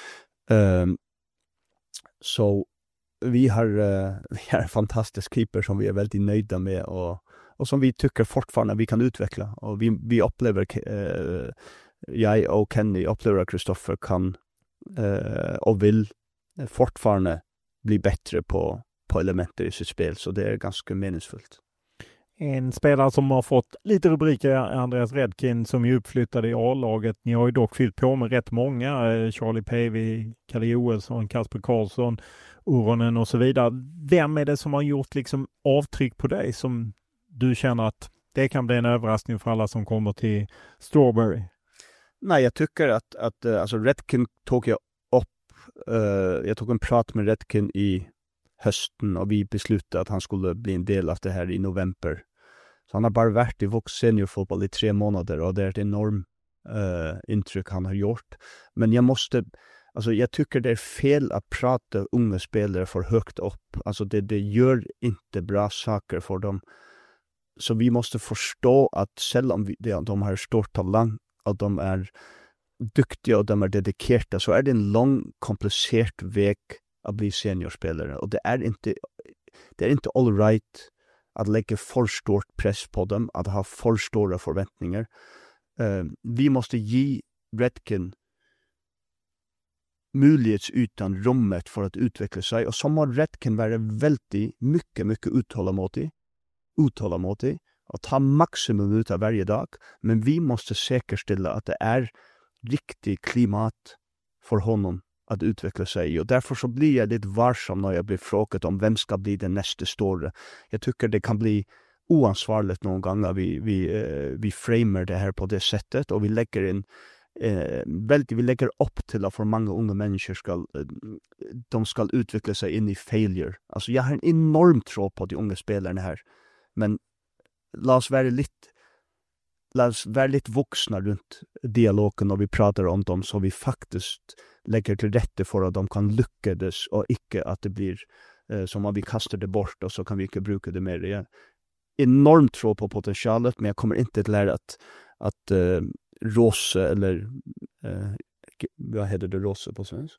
Så vi har en fantastisk keeper som vi veldig nøyde med, og som vi tycker fortfarande vi kan utveckla. Och vi upplever, jag och Kenny upplever att Kristoffer kan och vill fortfarande bli bättre på elementer i sitt spel, så det är ganska meningsfullt. En spelare som har fått lite rubriker är Andreas Redkin som är uppflyttad i A-laget. Ni har ju dock fyllt på med rätt många. Charlie Päivi, Kalle Joelsson, Kasper Karlsson, Uronen och så vidare. Vem är det som har gjort liksom avtryck på dig som du känner att det kan bli en överraskning för alla som kommer till Strawberry? Nej, jag tycker att alltså Redkin tog jag upp. Jag tog en prat med Redkin i hösten och vi beslutade att han skulle bli en del av det här i november. Så han har bara varit i Vox seniorfotboll i 3 månader och det är ett enormt intryck han har gjort. Men jag tycker det är fel att prata unga spelare för högt upp. Alltså det gör inte bra saker för dem. Så vi måste förstå att selv om de har stor talang och de är duktiga och de är dedikerade, så är det en lång komplicerad väg att bli seniorspelare. Och det är inte all right att lägga för stort press på dem, att ha för stora förväntningar. Vi måste ge Redkin möjlighetsytan, rummet för att utveckla sig. Och så må Redkin vara väldigt mycket uthållamötig och ta maximum ut av varje dag. Men vi måste säkerställa att det är riktigt klimat för honom att utveckla sig. Och därför så blir jag lite varsam när jag blir frågat om vem ska bli den nästa stora. Jag tycker det kan bli oansvarligt någon gång vi framer det här på det sättet och vi lägger in vi lägger upp till att för många unga människor ska utveckla sig in i failure. Alltså jag har en enorm tro på de unga spelarna här. Men låt oss vara lite vuxna runt dialogen när vi pratar om dem, så vi faktiskt lägger till rätta för att de kan lyckas och inte att det blir som om vi kastar det bort och så kan vi inte bruka det mer igen. Enormt tro på potentialet, men jag kommer inte att lära att Rose eller vad heter det Rose på svenska?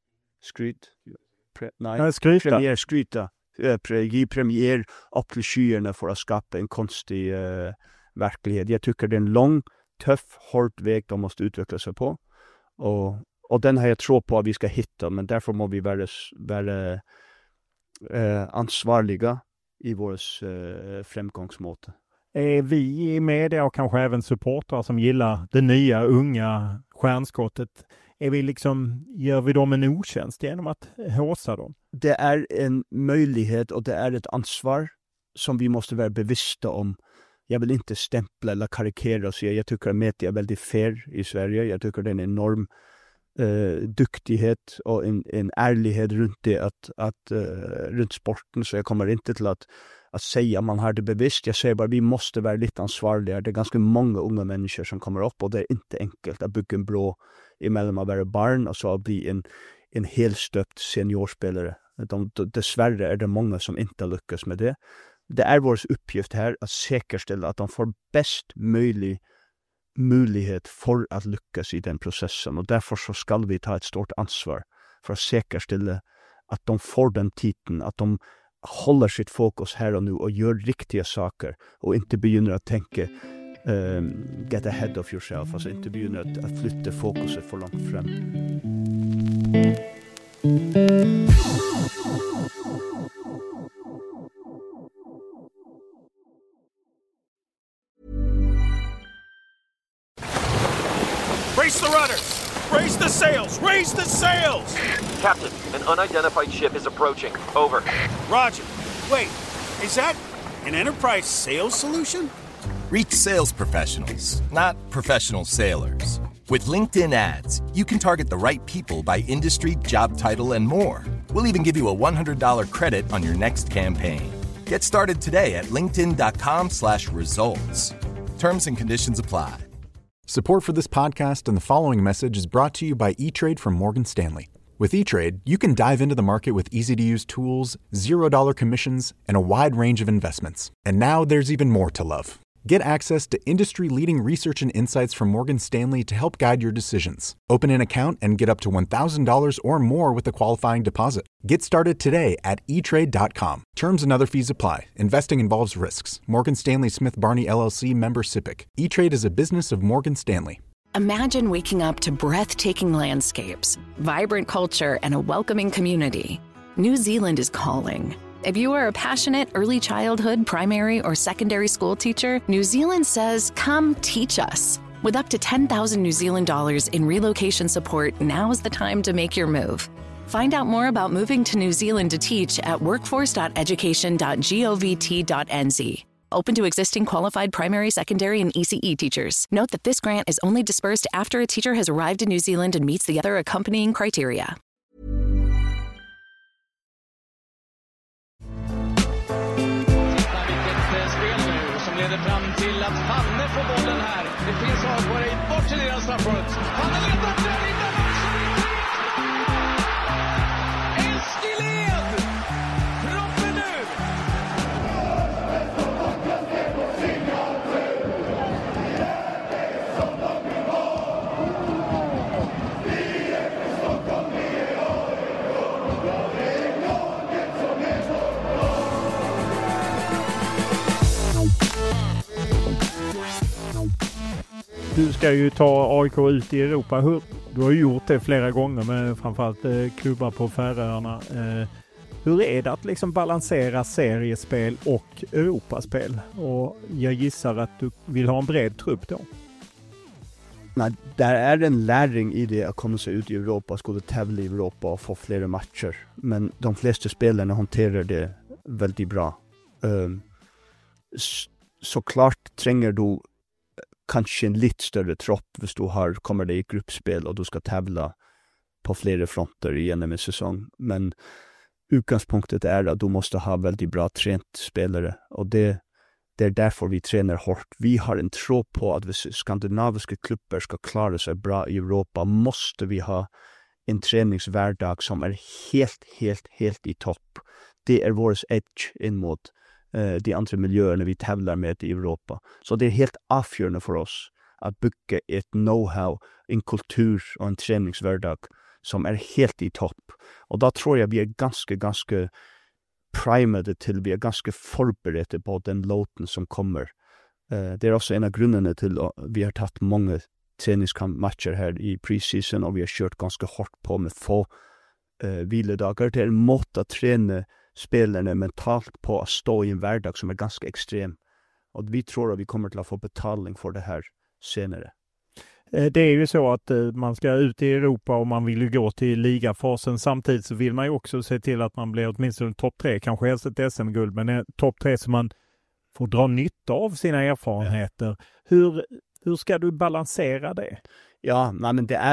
Skryta. Ge premiär upp till skyarna för att skapa en konstig verklighet. Jag tycker det är en lång, tuff, hård väg de måste utveckla sig på. Och den har jag tro på att vi ska hitta, men därför må vi vara ansvariga i vår framgångsmåte. Är vi i media och kanske även supportrar som gillar det nya, unga stjärnskottet, gör vi dem en otjänst genom att håsa dem? Det är en möjlighet och det är ett ansvar som vi måste vara bevissta om. Jag vill inte stämpla eller karikera och säga. Jag tycker att media är väldigt fair i Sverige. Jag tycker det är en enorm duktighet och en ärlighet runt det runt sporten, så jag kommer inte till att säga man har det bevisst. Jag säger bara vi måste vara lite ansvariga. Det är ganska många unga människor som kommer upp och det är inte enkelt att bygga en bro emellan att vara barn och så att bli en helstöpt seniorspelare. Dessvärre är det många som inte lyckas med det. Det är vår uppgift här att säkerställa att de får bäst möjlighet för att lyckas i den processen, och därför så ska vi ta ett stort ansvar för att säkerställa att de får den tiden, att de håller sitt fokus här och nu och gör riktiga saker och inte begynner att tänka get ahead of yourself, alltså inte begynner att flytta fokuset för långt fram. Raise the rudders! Raise the sails! Raise the sails! Captain, an unidentified ship is approaching. Over. Roger. Wait, is that an enterprise sales solution? Reach sales professionals, not professional sailors. With LinkedIn ads, you can target the right people by industry, job title, and more. We'll even give you a $100 credit on your next campaign. Get started today at linkedin.com/results. Terms and conditions apply. Support for this podcast and the following message is brought to you by E-Trade from Morgan Stanley. With E-Trade, you can dive into the market with easy-to-use tools, $0 commissions, and a wide range of investments. And now there's even more to love. Get access to industry-leading research and insights from Morgan Stanley to help guide your decisions. Open an account and get up to $1,000 or more with a qualifying deposit. Get started today at eTrade.com. Terms and other fees apply. Investing involves risks. Morgan Stanley Smith Barney LLC, member SIPC. eTrade is a business of Morgan Stanley. Imagine waking up to breathtaking landscapes, vibrant culture, and a welcoming community. New Zealand is calling. If you are a passionate early childhood, primary, or secondary school teacher, New Zealand says, come teach us. With up to 10,000 New Zealand dollars in relocation support, now is the time to make your move. Find out more about moving to New Zealand to teach at workforce.education.govt.nz. Open to existing qualified primary, secondary, and ECE teachers. Note that this grant is only dispersed after a teacher has arrived in New Zealand and meets the other accompanying criteria. Leder fram till att Fanne får bollen här. Det finns avgåre bort till deras straffområde. Fanne letar där inne. Eskiled! Proppen nu! Du ska ju ta AIK ut i Europa. Du har ju gjort det flera gånger med framförallt klubbar på Färöarna. Hur är det att liksom balansera seriespel och Europaspel? Och jag gissar att du vill ha en bred trupp då. Nej, där är en läring i det att komma sig ut i Europa, skulle tävla i Europa och få flera matcher. Men de flesta spelarna hanterar det väldigt bra. Såklart tränger du kanske en lite större tropp hvis du kommer det i gruppspel och du ska tävla på flera fronter genom en säsong. Men utgångspunktet är att du måste ha väldigt bra tränat spelare och det är därför vi tränar hårt. Vi har en tro på att hvis skandinaviska klubbar ska klara sig bra i Europa måste vi ha en träningsvärdag som är helt i topp. Det är vår edge in mot de andra miljöerna vi tävlar med i Europa. Så det är helt avgörande för oss att bygga ett know-how, en kultur och en träningsvärdag som är helt i topp. Och då tror jag vi är ganska primade till, vi är ganska förberedda på den låten som kommer. Det är också en av grunderna till att vi har tagit många träningsmatcher här i preseason och vi har kört ganska hårt på med få vilodagar. Det är en måte att träna spelarna mentalt på att stå i en vardag som är ganska extrem. Och vi tror att vi kommer till att få betalning för det här senare. Det är ju så att man ska ut i Europa och man vill ju gå till ligafasen. Samtidigt så vill man ju också se till att man blir åtminstone topp 3, kanske helst ett SM-guld, men topp 3 så man får dra nytta av sina erfarenheter. Ja. Hur ska du balansera det? Ja, men det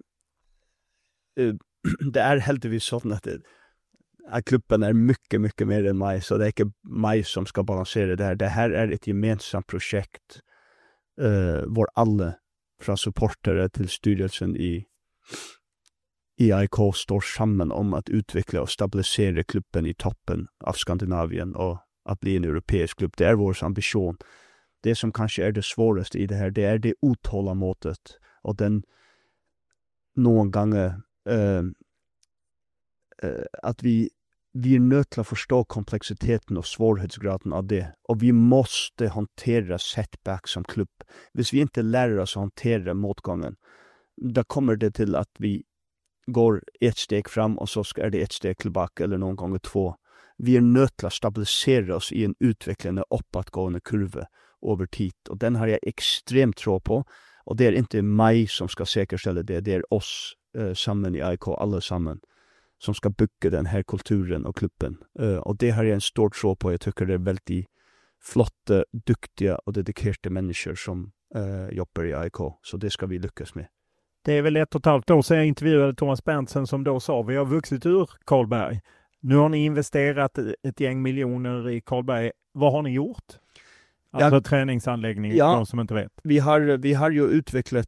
är heldigvis sånt att klubben är mycket mer än mig, så det är inte mig som ska balansera det här. Det här är ett gemensamt projekt var alla från supportare till styrelsen i AIK står samman om att utveckla och stabilisera klubben i toppen av Skandinavien och att bli en europeisk klubb. Det är vår ambition. Det som kanske är det svåraste i det här, det är det otålamodet och den någon gånger att vi är nödt till att förstå komplexiteten och svårighetsgraden av det. Och vi måste hantera setback som klubb. Hvis vi inte lär oss att hantera motgången, då kommer det till att vi går ett steg fram och så är det ett steg tillbaka eller någon gång 2. Vi är nödt till att stabilisera oss i en utvecklande uppåtgående kurva över tid. Och den har jag extremt tro på. Och det är inte mig som ska säkerställa det. Det är oss samman i AIK, alla samman, som ska bygga den här kulturen och klubben. Och det har jag en stor tro på. Jag tycker det är väldigt flotta, duktiga och dedikerade människor som jobbar i AIK. Så det ska vi lyckas med. Det är väl 1,5 år sedan jag intervjuade Thomas Berntsen som då sa vi har vuxit ur Karlberg. Nu har ni investerat ett gäng miljoner i Karlberg. Vad har ni gjort? Alltså träningsanläggning, de som inte vet. Vi har ju utvecklat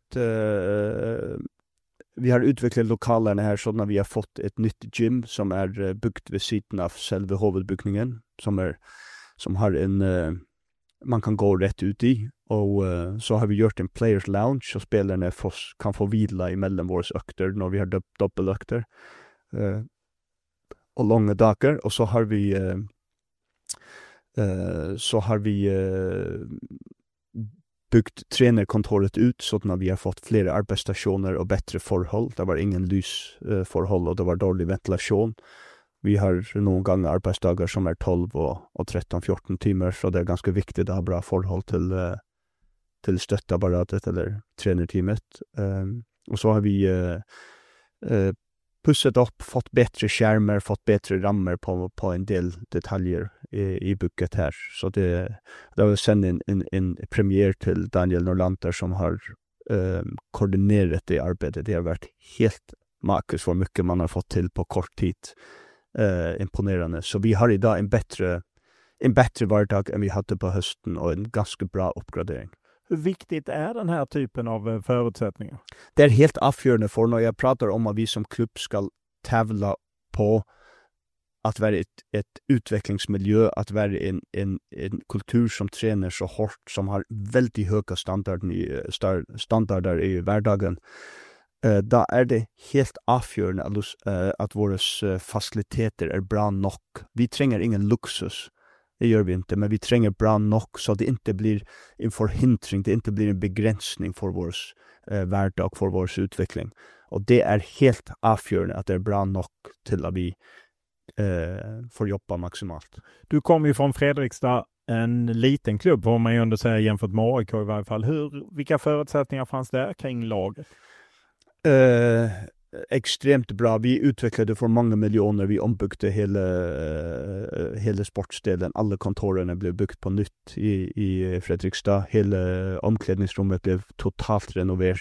lokalerna här så när vi har fått ett nytt gym som är byggt vid sidan av själva huvudbyggningen som har man kan gå rätt ut i. Och så har vi gjort en players lounge så spelarna kan få vila emellan våra ökter när vi har dubbelökter. Och långa dagar. Och så har vi byggt tränarkontoret ut så att vi har fått fler arbetsstationer och bättre förhåll. Det var ingen lysförhåll och det var dålig ventilation. Vi har någon gånger arbetsdagar som är 12 och 13-14 timmar så det är ganska viktigt att ha bra förhåll till stöttapparatet eller tränarteamet. Och så har vi pussat upp, fått bättre skärmar, fått bättre rammer på en del detaljer i bygget här. Så det var sen en premiär till Daniel Norlander som har koordinerat det arbetet. Det har varit helt magiskt för mycket man har fått till på kort tid. Imponerande. Så vi har idag en bättre vardag än vi hade på hösten och en ganska bra uppgradering. Hur viktigt är den här typen av förutsättningar? Det är helt avgörande för när jag pratar om att vi som klubb ska tävla på att vara ett utvecklingsmiljö, att vara en kultur som tränar så hårt, som har väldigt höga standarder i vardagen. Då är det helt avgörande att våra faciliteter är bra nog. Vi tränger ingen luxus. Det gör vi inte, men vi tränger bra nog så det inte blir en förhindring, det inte blir en begränsning för vår vardag, för vår utveckling. Och det är helt avgörande att det är bra nog till att vi får jobba maximalt. Du kom ju från Fredrikstad, en liten klubb får man ju ändå säga jämfört med AIK i varje fall. Vilka förutsättningar fanns där kring laget? Extremt bra. Vi utvecklade för många miljoner. Vi ombyggde hela sportställen. Alla kontorerna blev byggt på nytt i Fredrikstad. Hela omklädningsrummet blev totalt renoverat.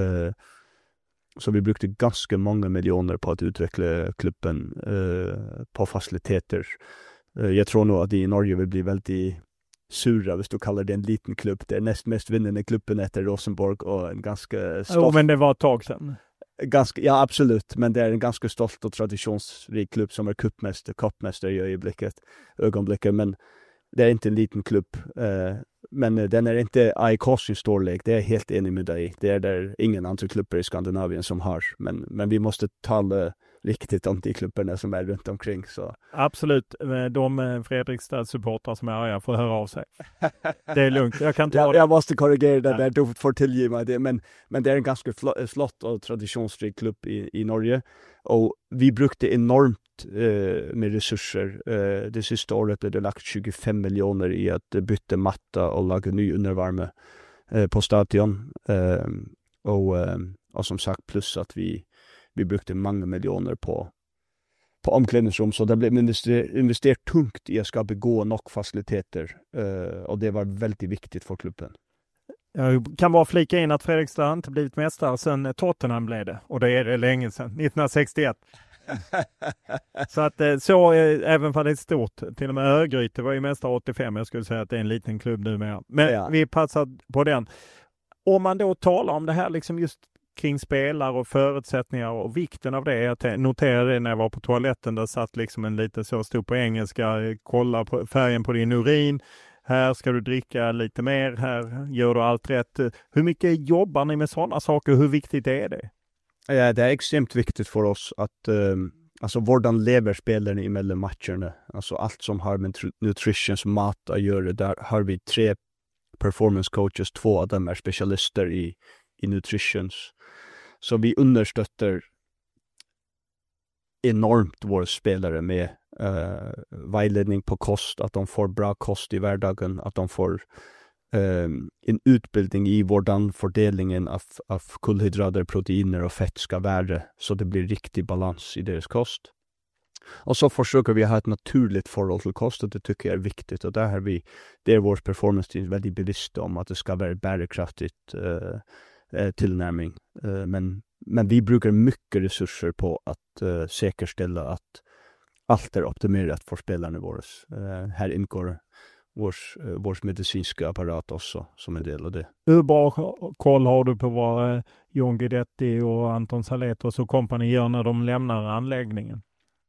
Så vi brukade ganska många miljoner på att utveckla klubben på faciliteter. Jag tror nog att i Norge vill bli väldigt sura hvis du kallar det en liten klubb. Det är näst mest vinnande klubben efter Rosenborg och en ganska stolt... men det var ett tag sedan. Ja, absolut. Men det är en ganska stolt och traditionsrik klubb som är cupmästare i ögonblicket. Men det är inte en liten klubb. Men den är inte AIKs storlek. Det är helt enig med dig. Det är där ingen andra klubbar i Skandinavien som har. Men vi måste tala riktigt om de klubbarna som är runt omkring. Så. Absolut. De Fredrikstad-supportrar som är arga får höra av sig. Det är lugnt. Jag måste korrigera det där. Du får tillge mig det. Men det är en ganska flott och traditionsrik klubb i Norge. Och vi brukade enormt med resurser. Det sista året blev det lagt 25 miljoner i att byta matta och laga ny undervärme på stadion. Och som sagt plus att vi brukade många miljoner på omklädningsrum, så det blev investerat tungt i att skapa gå nog faciliteter och det var väldigt viktigt för klubben. Jag kan bara flika in att Fredrikstad inte blivit mästare sedan Tottenham blev det, och det är det länge sedan, 1961. Så att även för det är stort, till och med Örgryte var ju mästare 85, jag skulle säga att det är en liten klubb nu med. Men vi passar på den. Om man då talar om det här liksom just kring spelare och förutsättningar och vikten av det. Jag noterade det när jag var på toaletten. Där satt liksom en lite så stor på engelska. Kolla på färgen på din urin. Här ska du dricka lite mer. Här gör du allt rätt. Hur mycket jobbar ni med sådana saker? Hur viktigt är det? Ja, det är extremt viktigt för oss att alltså hvordan lever spelarna emellan matcherna. Alltså allt som har med nutritions mat att göra. Där har vi 3 performance coaches. 2 av dem är specialister i nutritions. Så vi understöttar enormt våra spelare med vägledning på kost, att de får bra kost i vardagen, att de får en utbildning i hvordan fördelningen av kolhydrater, proteiner och fett ska vara, så det blir riktig balans i deras kost. Och så försöker vi ha ett naturligt förhåll till kost, och det tycker jag är viktigt. Och det är vår performance team väldigt bevisst om att det ska vara bärkraftigt tillnärming. Men vi brukar mycket resurser på att säkerställa att allt är optimerat för spelarna våra. Här ingår vår medicinska apparat också som en del av det. Hur bra koll har du på vad John Guidetti och Anton Saletros och kompani gör när de lämnar anläggningen?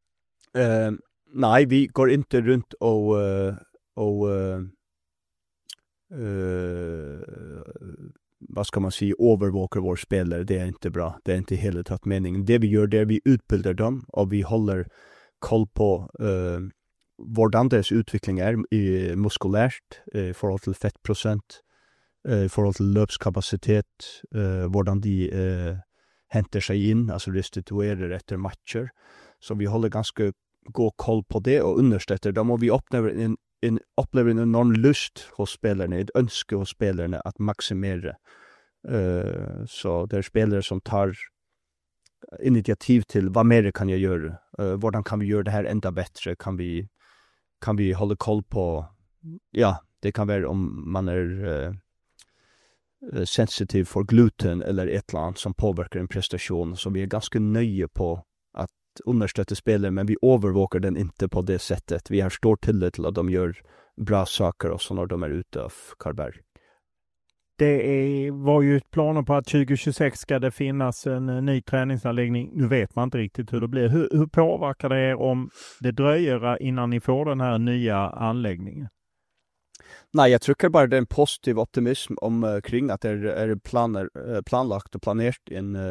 Nej, vi går inte runt och vad ska man säga, overvåker vår spelare. Det är inte bra. Det är inte hela tatt meningen. Det vi gör, det är vi utbildar dem och vi håller koll på hvordan deres utvikling i muskulært, i forhold til fettprocent, i forhold til løpskapasitet, hvordan de henter seg inn, altså restituerer etter matcher. Så vi håller ganska god koll på det och understötter dem, och vi upplever en enorm lust hos spelarna, ett önske hos spelarna att maximera. Så det är spelare som tar initiativ till vad mer kan jag göra? Hvordan kan vi göra det här ända bättre? Kan vi hålla koll på, ja, det kan vara om man är sensitiv för gluten eller ett eller annat som påverkar en prestation. Så vi är ganska nöjda på att understötta spelare, men vi övervakar den inte på det sättet. Vi har stor tillit till att de gör bra saker också när de är ute av Karlberg. Det var ju planer på att 2026 ska det finnas en ny träningsanläggning. Nu vet man inte riktigt hur det blir. Hur påverkar det er om det dröjer innan ni får den här nya anläggningen? Nej, jag tycker bara det är en positiv optimism kring att det är planlagt och planerat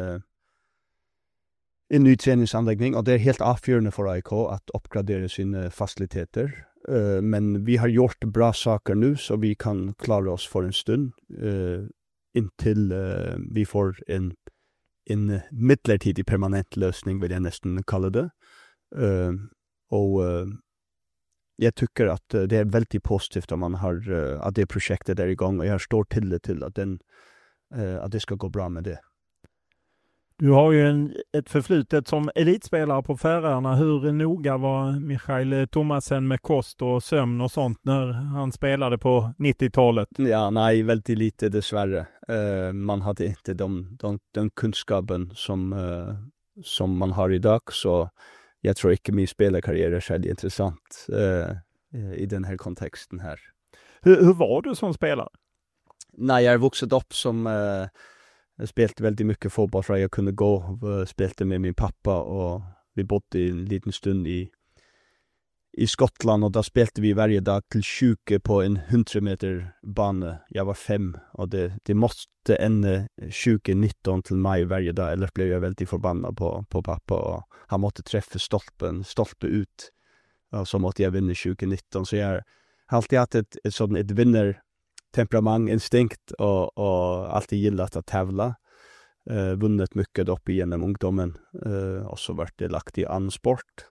en ny träningsanläggning, och det är helt avgörande för AIK att uppgradera sina faciliteter. Men vi har gjort bra saker nu, så vi kan klara oss för en stund intill vi får en midlertidig permanent lösning, vill jag nästan kalla det. Och jag tycker att det är väldigt positivt om man har att det projektet är igång, och jag har stor tillit till att det ska gå bra med det. Du har ju ett förflutet som elitspelare på Färöarna. Hur noga var Michail Thomasen med kost och sömn och sånt när han spelade på 90-talet? Ja, nej, väldigt lite dessvärre. Man hade inte den kunskapen som man har idag, så jag tror inte min spelarkarriär är så intressant i den här kontexten här. Hur var du som spelare? Nej, jag har vuxit upp som... Jag spelade väldigt mycket fotboll för att jag kunde gå och spelade med min pappa, och vi bodde en liten stund i Skottland, och då spelade vi varje dag till 20 på en 100 meter bana. Jag var 5, och det måste ända 2019 till maj varje dag, eller blev jag väldigt förbannad på pappa, och han måste träffa stolpe ut, och så måste jag vinna 2019. Så jag har alltid haft ett vinnertemperament, instinkt, och alltid gillat att tävla. Vunnit mycket upp igenom ungdomen, och så vart det lagt i annan sport.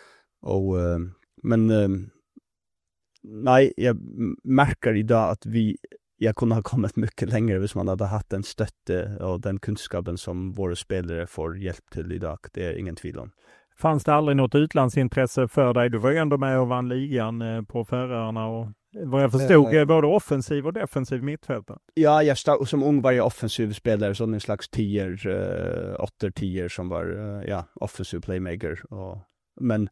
Men nej, jag märker idag att jag kunde ha kommit mycket längre hvis man hade haft den stötte och den kunskapen som våra spelare får hjälp till idag. Det är ingen tvivel om. Fanns det aldrig något utlandsintresse för dig? Du var ju ändå med och vann ligan på Färöarna, och vad jag förstod både offensiv och defensiv mittfältare. Ja, jag som ung var jag offensiv spelare, så en slags 8-10 som var offensiv playmaker. Men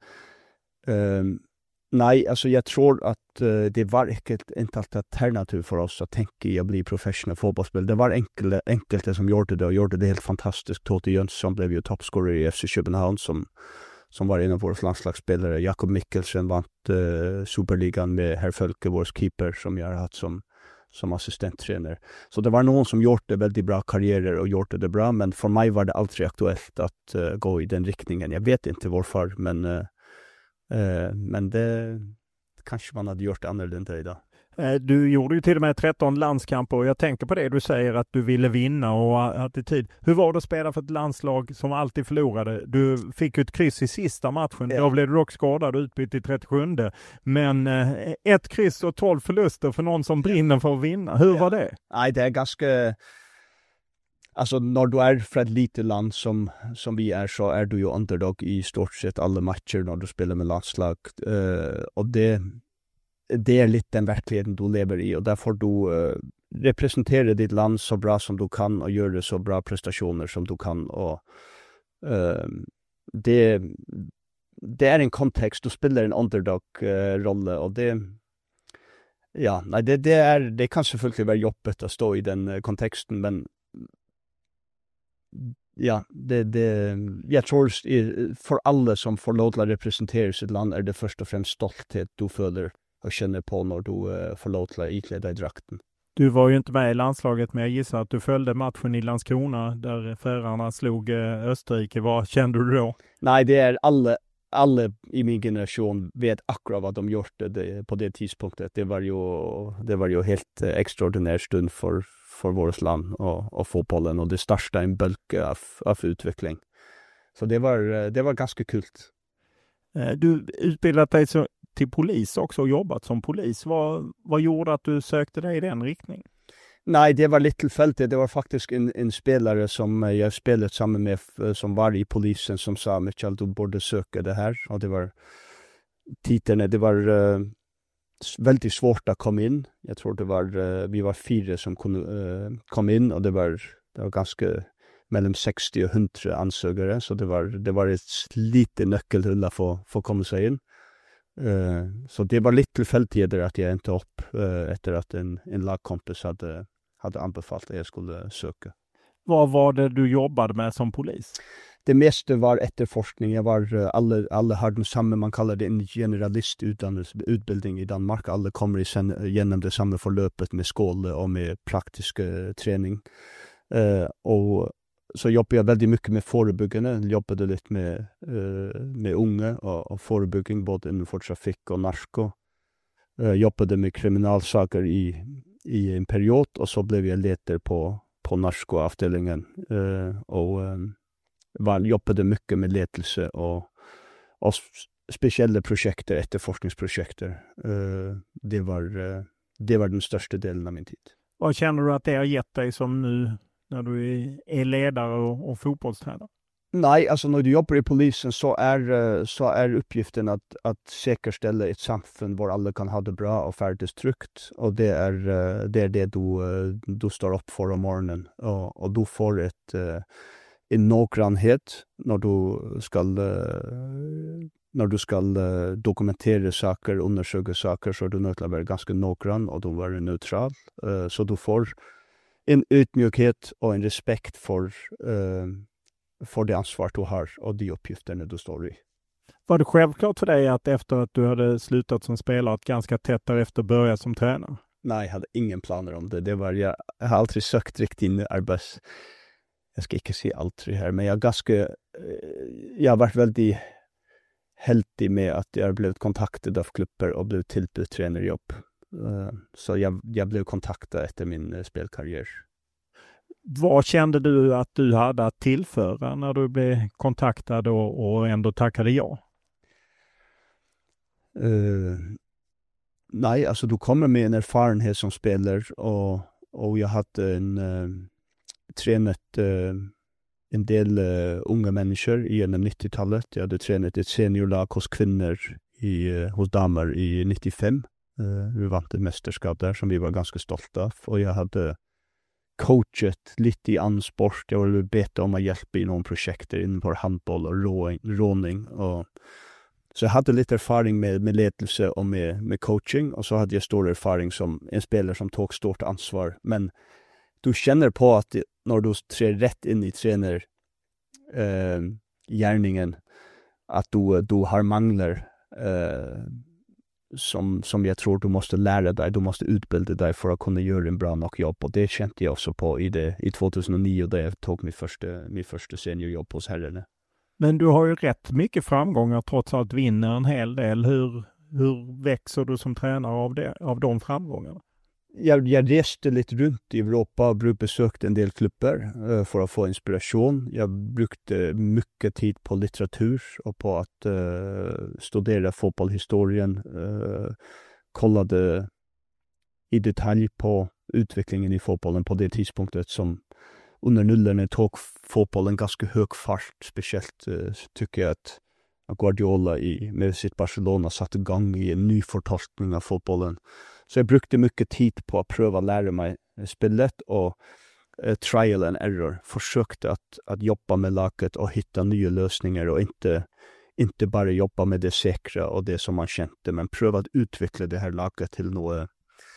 nej, alltså jag tror att det var inte ett alternativ för oss att tänka i att bli professionell fotbollsspelare. Det var enkelt det som gjorde det, och gjorde det helt fantastiskt. Tote Jönsson blev ju toppscorer i FC Köpenhamn som var en av våra landslagsspelare. Jakob Mikkelsen vann Superligan med Herr Fölke, vår keeper, som jag har haft som assistenttränare. Så det var någon som gjort det väldigt bra karriärer och gjort det bra, men för mig var det aldrig aktuellt att gå i den riktningen. Jag vet inte varför, men det kanske man hade gjort annorlunda idag. Du gjorde ju till och med 13 landskamper, och jag tänker på det du säger att du ville vinna och attityd. Hur var det att spela för ett landslag som alltid förlorade? Du fick ju ett kryss i sista matchen. Ja. Då blev du dock skadad och utbytt i 37. Men ett kryss och 12 förluster för någon som brinner för att vinna. Hur var det? Nej, det är ganska... Alltså när du är för ett litet land som vi är, så är du ju underdog i stort sett alla matcher när du spelar med landslag. Och det är lite den verkligheten du lever i, och där får du representera ditt land så bra som du kan och göra så bra prestationer som du kan. Och det är en kontext, du spelar en underdog-roll, och det kan selvfølgelig vara jobbigt att stå i den kontexten, men ja, jag tror för alla som får lov att representera sitt land är det först och främst stolthet du följer och känner på när du får lov att ikläda i drakten. Du var ju inte med i landslaget, men jag gissar att du följde matchen i Landskrona där Färöarna slog Österrike. Vad kände du då? Nej, det är alla i min generation vet akkurat vad de gjort på det tidspunktet. Det var ju helt extraordinär stund för vårt land och fotbollen, och det startade en bølge av utveckling. Så det var ganska kul. Du utbildade dig till polis också och jobbat som polis. Vad gjorde att du sökte dig i den riktningen? Nej, det var lite tillfälligt. Det var faktiskt en spelare som jag spelat samman med som var i polisen som sa, Michael, du borde söka det här. Och det var titeln, det var väldigt svårt att komma in. Jag tror vi var 4 som kunde komma in, och det var ganska mellan 60 och 100 ansökare, så det var ett litet nyckelhull för att komma sig in. Så det var lite tillfälligt att jag inte upp efter att en lagkompis hade anbefallt att jag skulle söka. Vad var det du jobbade med som polis? Det mesta var efterforskning. Jag var alla har den samma, man kallar det en generalistutbildning i Danmark. Alla kommer genom det samma förlöpet med skole och med praktisk träning. Och så jobbade jag väldigt mycket med förebyggande, jobbade lite med unga och förebygging både inom trafik och narko. Jobbade med kriminalsaker i en period, och så blev jag ledare på narkoavdelningen och jobbade mycket med ledelse och speciella projekt, efterforskningsprojekt. Det var den största delen av min tid. Vad känner du att det har gett dig som nu när du är ledare och fotbollstränare? Nej, alltså när du jobbar i polisen så är uppgiften att säkerställa ett samfund där alla kan ha det bra och färdas tryggt, och det är det du står upp för om morgonen, och du får en noggrannhet när du ska dokumentera saker, undersöka saker, så är du nødt til å være ganska noggrann, och du är neutral, så du får en ödmjukhet och en respekt för det ansvar du har och de uppgifterna du står i. Var det självklart för dig att efter att du hade slutat som spelare att ganska tätt därefter börja som tränare? Nej, jag hade ingen planer om det. Jag har aldrig sökt riktigt in i arbets... Jag ska inte säga aldrig här, men jag har varit väldigt heldig med att jag har blivit kontaktad av klubbar och blivit tillbudt tränarjobb. Så jag blev kontaktad efter min spelkarriär. Vad kände du att du hade att tillföra när du blev kontaktad och ändå tackade ja? Nej, alltså du kommer med en erfarenhet som spelare, och jag hade tränat en del unga människor genom 90-talet. Jag hade tränat ett seniorlag hos kvinnor hos damer i 95. Vi vann ett mästerskap där som vi var ganska stolta av, och jag hade coachat lite i annan sport. Jag ville beta om att hjälpa i någon projekt inom handboll och råning. Så jag hade lite erfaring med ledelse och med coaching, och så hade jag stor erfaring som en spelare som tog stort ansvar. Men du känner på att när du träder rätt in i tränargärningen att du har mangler som jag tror du måste lära dig, du måste utbilda dig för att kunna göra en bra nog jobb, och det kände jag också på i 2009 där jag tog min första seniorjobb hos herrarna. Men du har ju rätt mycket framgångar trots att vinner en hel del. Hur växer du som tränare av de framgångarna? Jag reste lite runt i Europa och besökte en del klubbar för att få inspiration. Jag brukade mycket tid på litteratur och på att studera fotbollshistorien. Kollade i detalj på utvecklingen i fotbollen på det tidspunktet som under nullerna tog fotbollen ganska hög fart. Speciellt tycker jag att Guardiola med sitt Barcelona satte igång i en ny förtolkning av fotbollen. Så jag brukade mycket tid på att pröva lära mig spelet och trial and error. Försökte att jobba med laget och hitta nya lösningar och inte bara jobba med det säkra och det som man kände, men pröva att utveckla det här laget till något.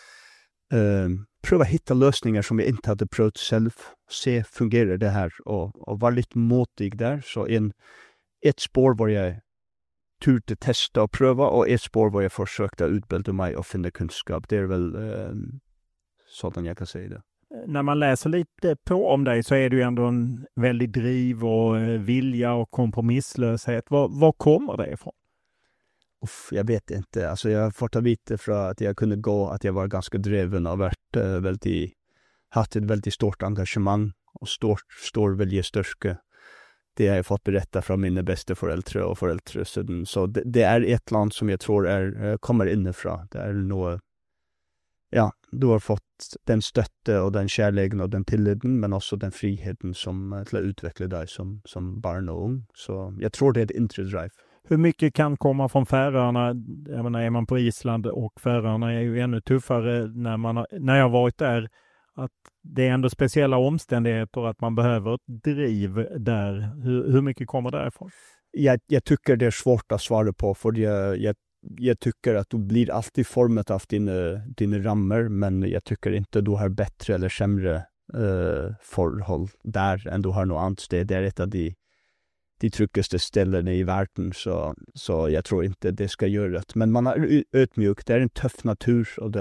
Pröva hitta lösningar som jag inte hade prövat själv. Se, fungerar det här? Och vara lite motig där. Så ett spår var jag turte testa och pröva, och ett spår var jag försökte utbilda mig och finna kunskap. Det är väl sådan jag kan säga det. När man läser lite på om dig så är du ändå en väldigt driv och vilja och kompromisslöshet. Var kommer det ifrån? Jag vet inte. Alltså jag får ta vite från att jag kunde gå, att jag var ganska driven och haft ett väldigt stort engagemang och stor viljestyrka. Det har jag fått berätta från mina bästa föräldrar och föräldrasöden. Så det är ett land som jag tror kommer inifrån. Det är nog, ja, du har fått den stötte och den kärleken och den tilliten, men också den friheten som till att utveckla dig som barn och ung. Så jag tror det är ett inre drive. Hur mycket kan komma från Färöarna? Jag menar, är man på Island och Färöarna är ju ännu tuffare när jag varit där. Att det är ändå speciella omständigheter att man behöver ett driv där. Hur mycket kommer därifrån? Jag tycker det är svårt att svara på, för jag tycker att du blir alltid format av dina rammer, men jag tycker inte du har bättre eller sämre förhåll där än du har något annat sted. Det är ett av de tryggaste ställena i världen, så jag tror inte det ska göra det. Men man är ödmjuk, det är en tuff natur och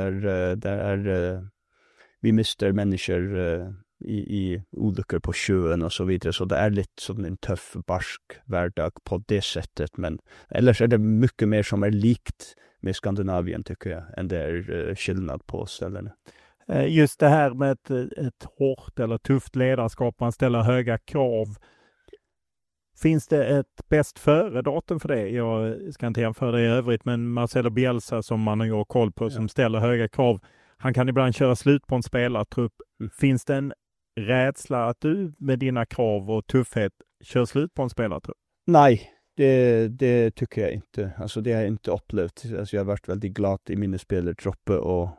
vi mister människor i olyckor på sjön och så vidare, så det är lite som en tuff, barsk vardag på det sättet, men ellers är det mycket mer som är likt med Skandinavien, tycker jag, än det är skillnad på ställena. Just det här med ett hårt eller tufft ledarskap, man ställer höga krav. Finns det ett bäst före-datum för det? Jag ska inte jämföra det i övrigt, men Marcelo Bielsa som man har koll på, som ställer höga krav. Han kan ibland köra slut på en spelartrupp. Finns det en rädsla att du med dina krav och tuffhet kör slut på en spelartrupp? Nej, det tycker jag inte. Alltså det har jag inte upplevt. Alltså jag har varit väldigt glad i mina spelartrupper och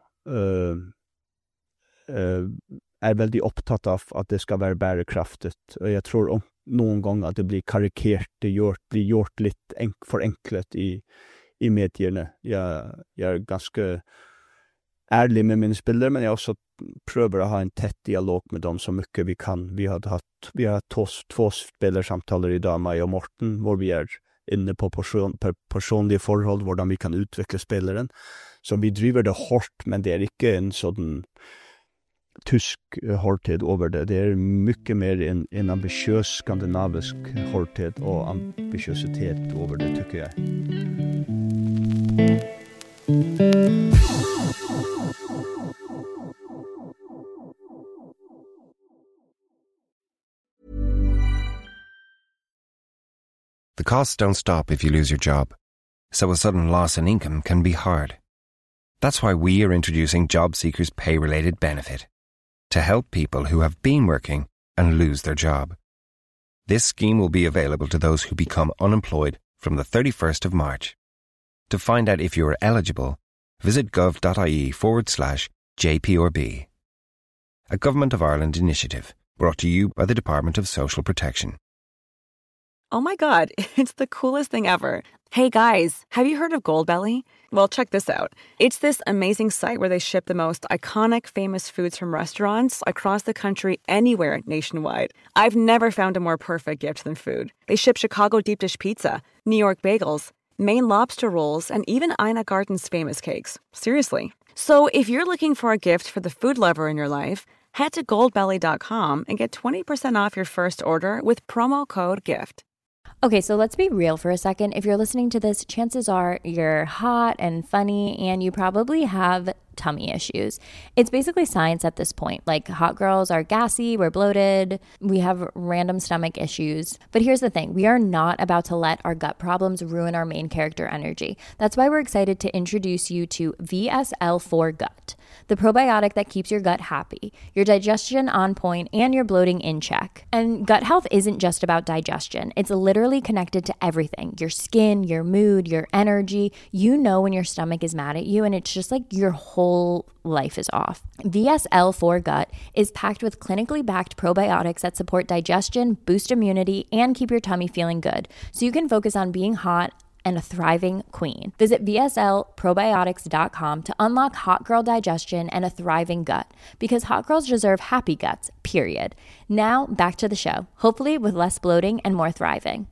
är väldigt upptatt av att det ska vara bärkraftigt. Och jag tror någon gång att det blir karikerat, blir gjort lite förenklat i medierna. Jag är ganska ärlig med mina spelare, men jag också prövar att ha en tätt dialog med dem så mycket vi kan. Vi har haft två spelarsamtal idag, mig och Morten, hvor vi är inne på personliga förhåll, hvordan vi kan utveckla spelaren. Så vi driver det hårt, men det är inte en sådan tysk hårdhet över det. Det är mycket mer en ambitiös skandinavisk hårdhet och ambitiositet över det, tycker jag. The costs don't stop if you lose your job, so a sudden loss in income can be hard. That's why we are introducing Job Seeker's pay-related benefit to help people who have been working and lose their job. This scheme will be available to those who become unemployed from the 31st of March. To find out if you're eligible, visit gov.ie/JPRB. A Government of Ireland initiative brought to you by the Department of Social Protection. Oh my God, it's the coolest thing ever. Hey guys, have you heard of Goldbelly? Well, check this out. It's this amazing site where they ship the most iconic famous foods from restaurants across the country, anywhere nationwide. I've never found a more perfect gift than food. They ship Chicago deep dish pizza, New York bagels, Maine lobster rolls, and even Ina Garten's famous cakes. Seriously. So if you're looking for a gift for the food lover in your life, head to goldbelly.com and get 20% off your first order with promo code GIFT. Okay, so let's be real for a second. If you're listening to this, chances are you're hot and funny and you probably have tummy issues. It's basically science at this point. Like, hot girls are gassy, we're bloated, we have random stomach issues. But here's the thing, we are not about to let our gut problems ruin our main character energy. That's why we're excited to introduce you to VSL4 Gut, the probiotic that keeps your gut happy, your digestion on point, and your bloating in check. And gut health isn't just about digestion. It's literally connected to everything. Your skin, your mood, your energy. You know when your stomach is mad at you, and it's just like your whole life is off. VSL4 Gut is packed with clinically backed probiotics that support digestion, boost immunity, and keep your tummy feeling good, so you can focus on being hot and a thriving queen. Visit VSLprobiotics.com to unlock hot girl digestion and a thriving gut, because hot girls deserve happy guts, period. Now, back to the show, hopefully with less bloating and more thriving.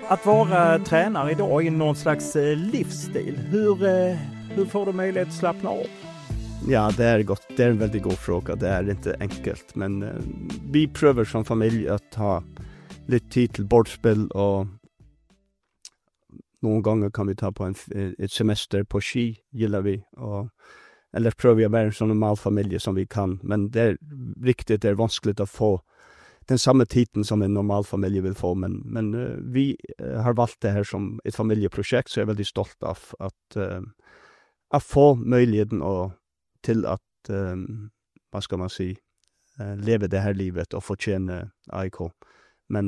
Att vara tränare idag är någon slags livsstil. Hur får du möjlighet att slappna av? Ja, det är en väldigt god fråga. Det är inte enkelt, men vi prövar som familj att ha lite tid till bortspel och någon gånger kan vi ta på ett semester på ski, gillar vi. Eller prövar vi att vara en sån normal familj som vi kan. Men det är vanskligt att få den samma tiden som en normal familj vill få. Men vi har valt det här som ett familjeprojekt, så jag är väldigt stolt av att få möjligheten till att, vad ska man säga, leva det här livet och få tjäna AIK. Men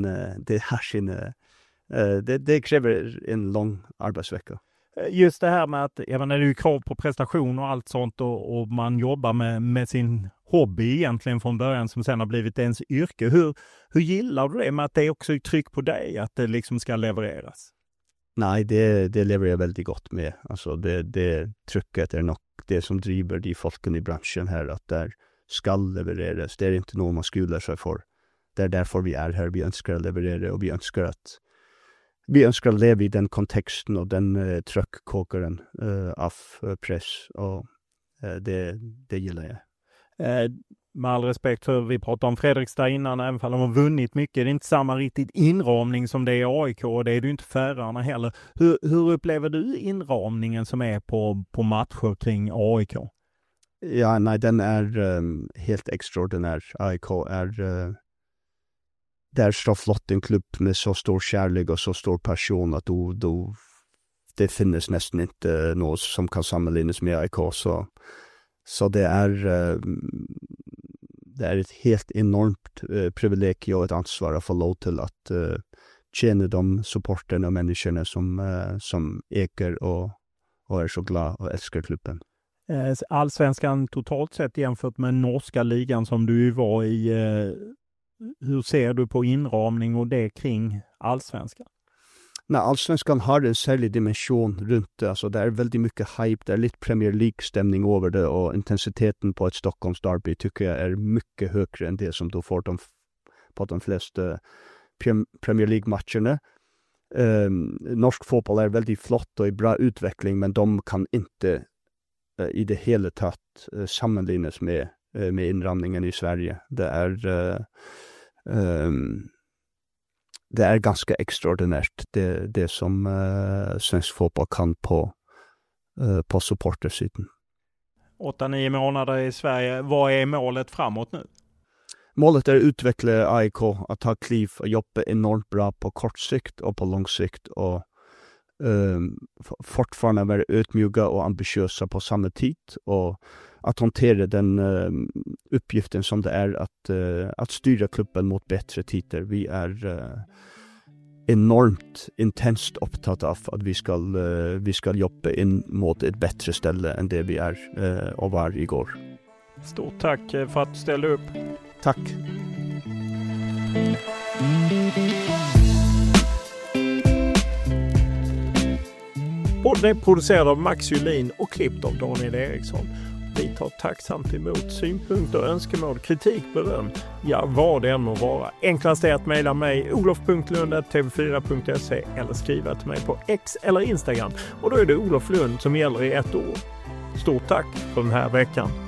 det kräver en lång arbetsvecka. Just det här med att det är ju krav på prestation och allt sånt och man jobbar med sin hobby egentligen från början som sen har blivit ens yrke. Hur gillar du det med att det också är tryck på dig att det liksom ska levereras? Nej, det lever jag väldigt gott med. Alltså det trycket är nog det som driver de folken i branschen här, att där ska levereras. Det är inte något man skular sig för. Det är därför vi är här. Vi önskar att leverera och vi önskar att leva i den kontexten och den tryckkåkaren av press, och det gillar jag. Med all respekt för vi pratade om Fredrikstad innan, även om de har vunnit mycket. Det är inte samma riktigt inramning som det är i AIK, och det är ju inte Färöarna heller. Hur upplever du inramningen som är på matcher kring AIK? Ja, nej, den är helt extraordinär. AIK det är så flott en klubb med så stor kärlek och så stor passion att det finns nästan inte något som kan sammanlignas med AIK. Så det är ett helt enormt privilegium och ett ansvar att få lov till att tjäna de supporterna och människorna som äger och är så glad och älskar klubben. Allsvenskan totalt sett jämfört med norska ligan som du var i, hur ser du på inramning och det kring allsvenskan? Nej, allsvenskan har en särskild dimension runt det. Alltså det är väldigt mycket hype, det är lite Premier League-stämning över det, och intensiteten på ett Stockholms derby tycker jag är mycket högre än det som du får på de flesta Premier League-matcherna. Norsk fotboll är väldigt flott och i bra utveckling, men de kan inte i det hela tatt sammanlignas med inramningen i Sverige. Det är ganska extraordinärt det som svensk fotboll kan på supportersidan. 8-9 månader i Sverige. Vad är målet framåt nu? Målet är att utveckla AIK, att ta kliv och jobba enormt bra på kort sikt och på lång sikt, och fortfarande vara ödmjuka och ambitiösa på samma tid, och att hantera den uppgiften som det är att styra klubben mot bättre tider. Vi är enormt intensivt upptatt av att vi ska jobba in mot ett bättre ställe än det vi är och var igår. Stort tack för att du ställde upp. Tack. Podden är producerad av Max Julin och klippt av Daniel Eriksson. Vi tar tacksamt emot synpunkter, önskemål, kritik, beröm. Ja, vad det än må vara. Enklast är att mejla mig olof.lund@tv4.se eller skriva till mig på X eller Instagram. Och då är det Olof Lund som gäller i ett år. Stort tack för den här veckan.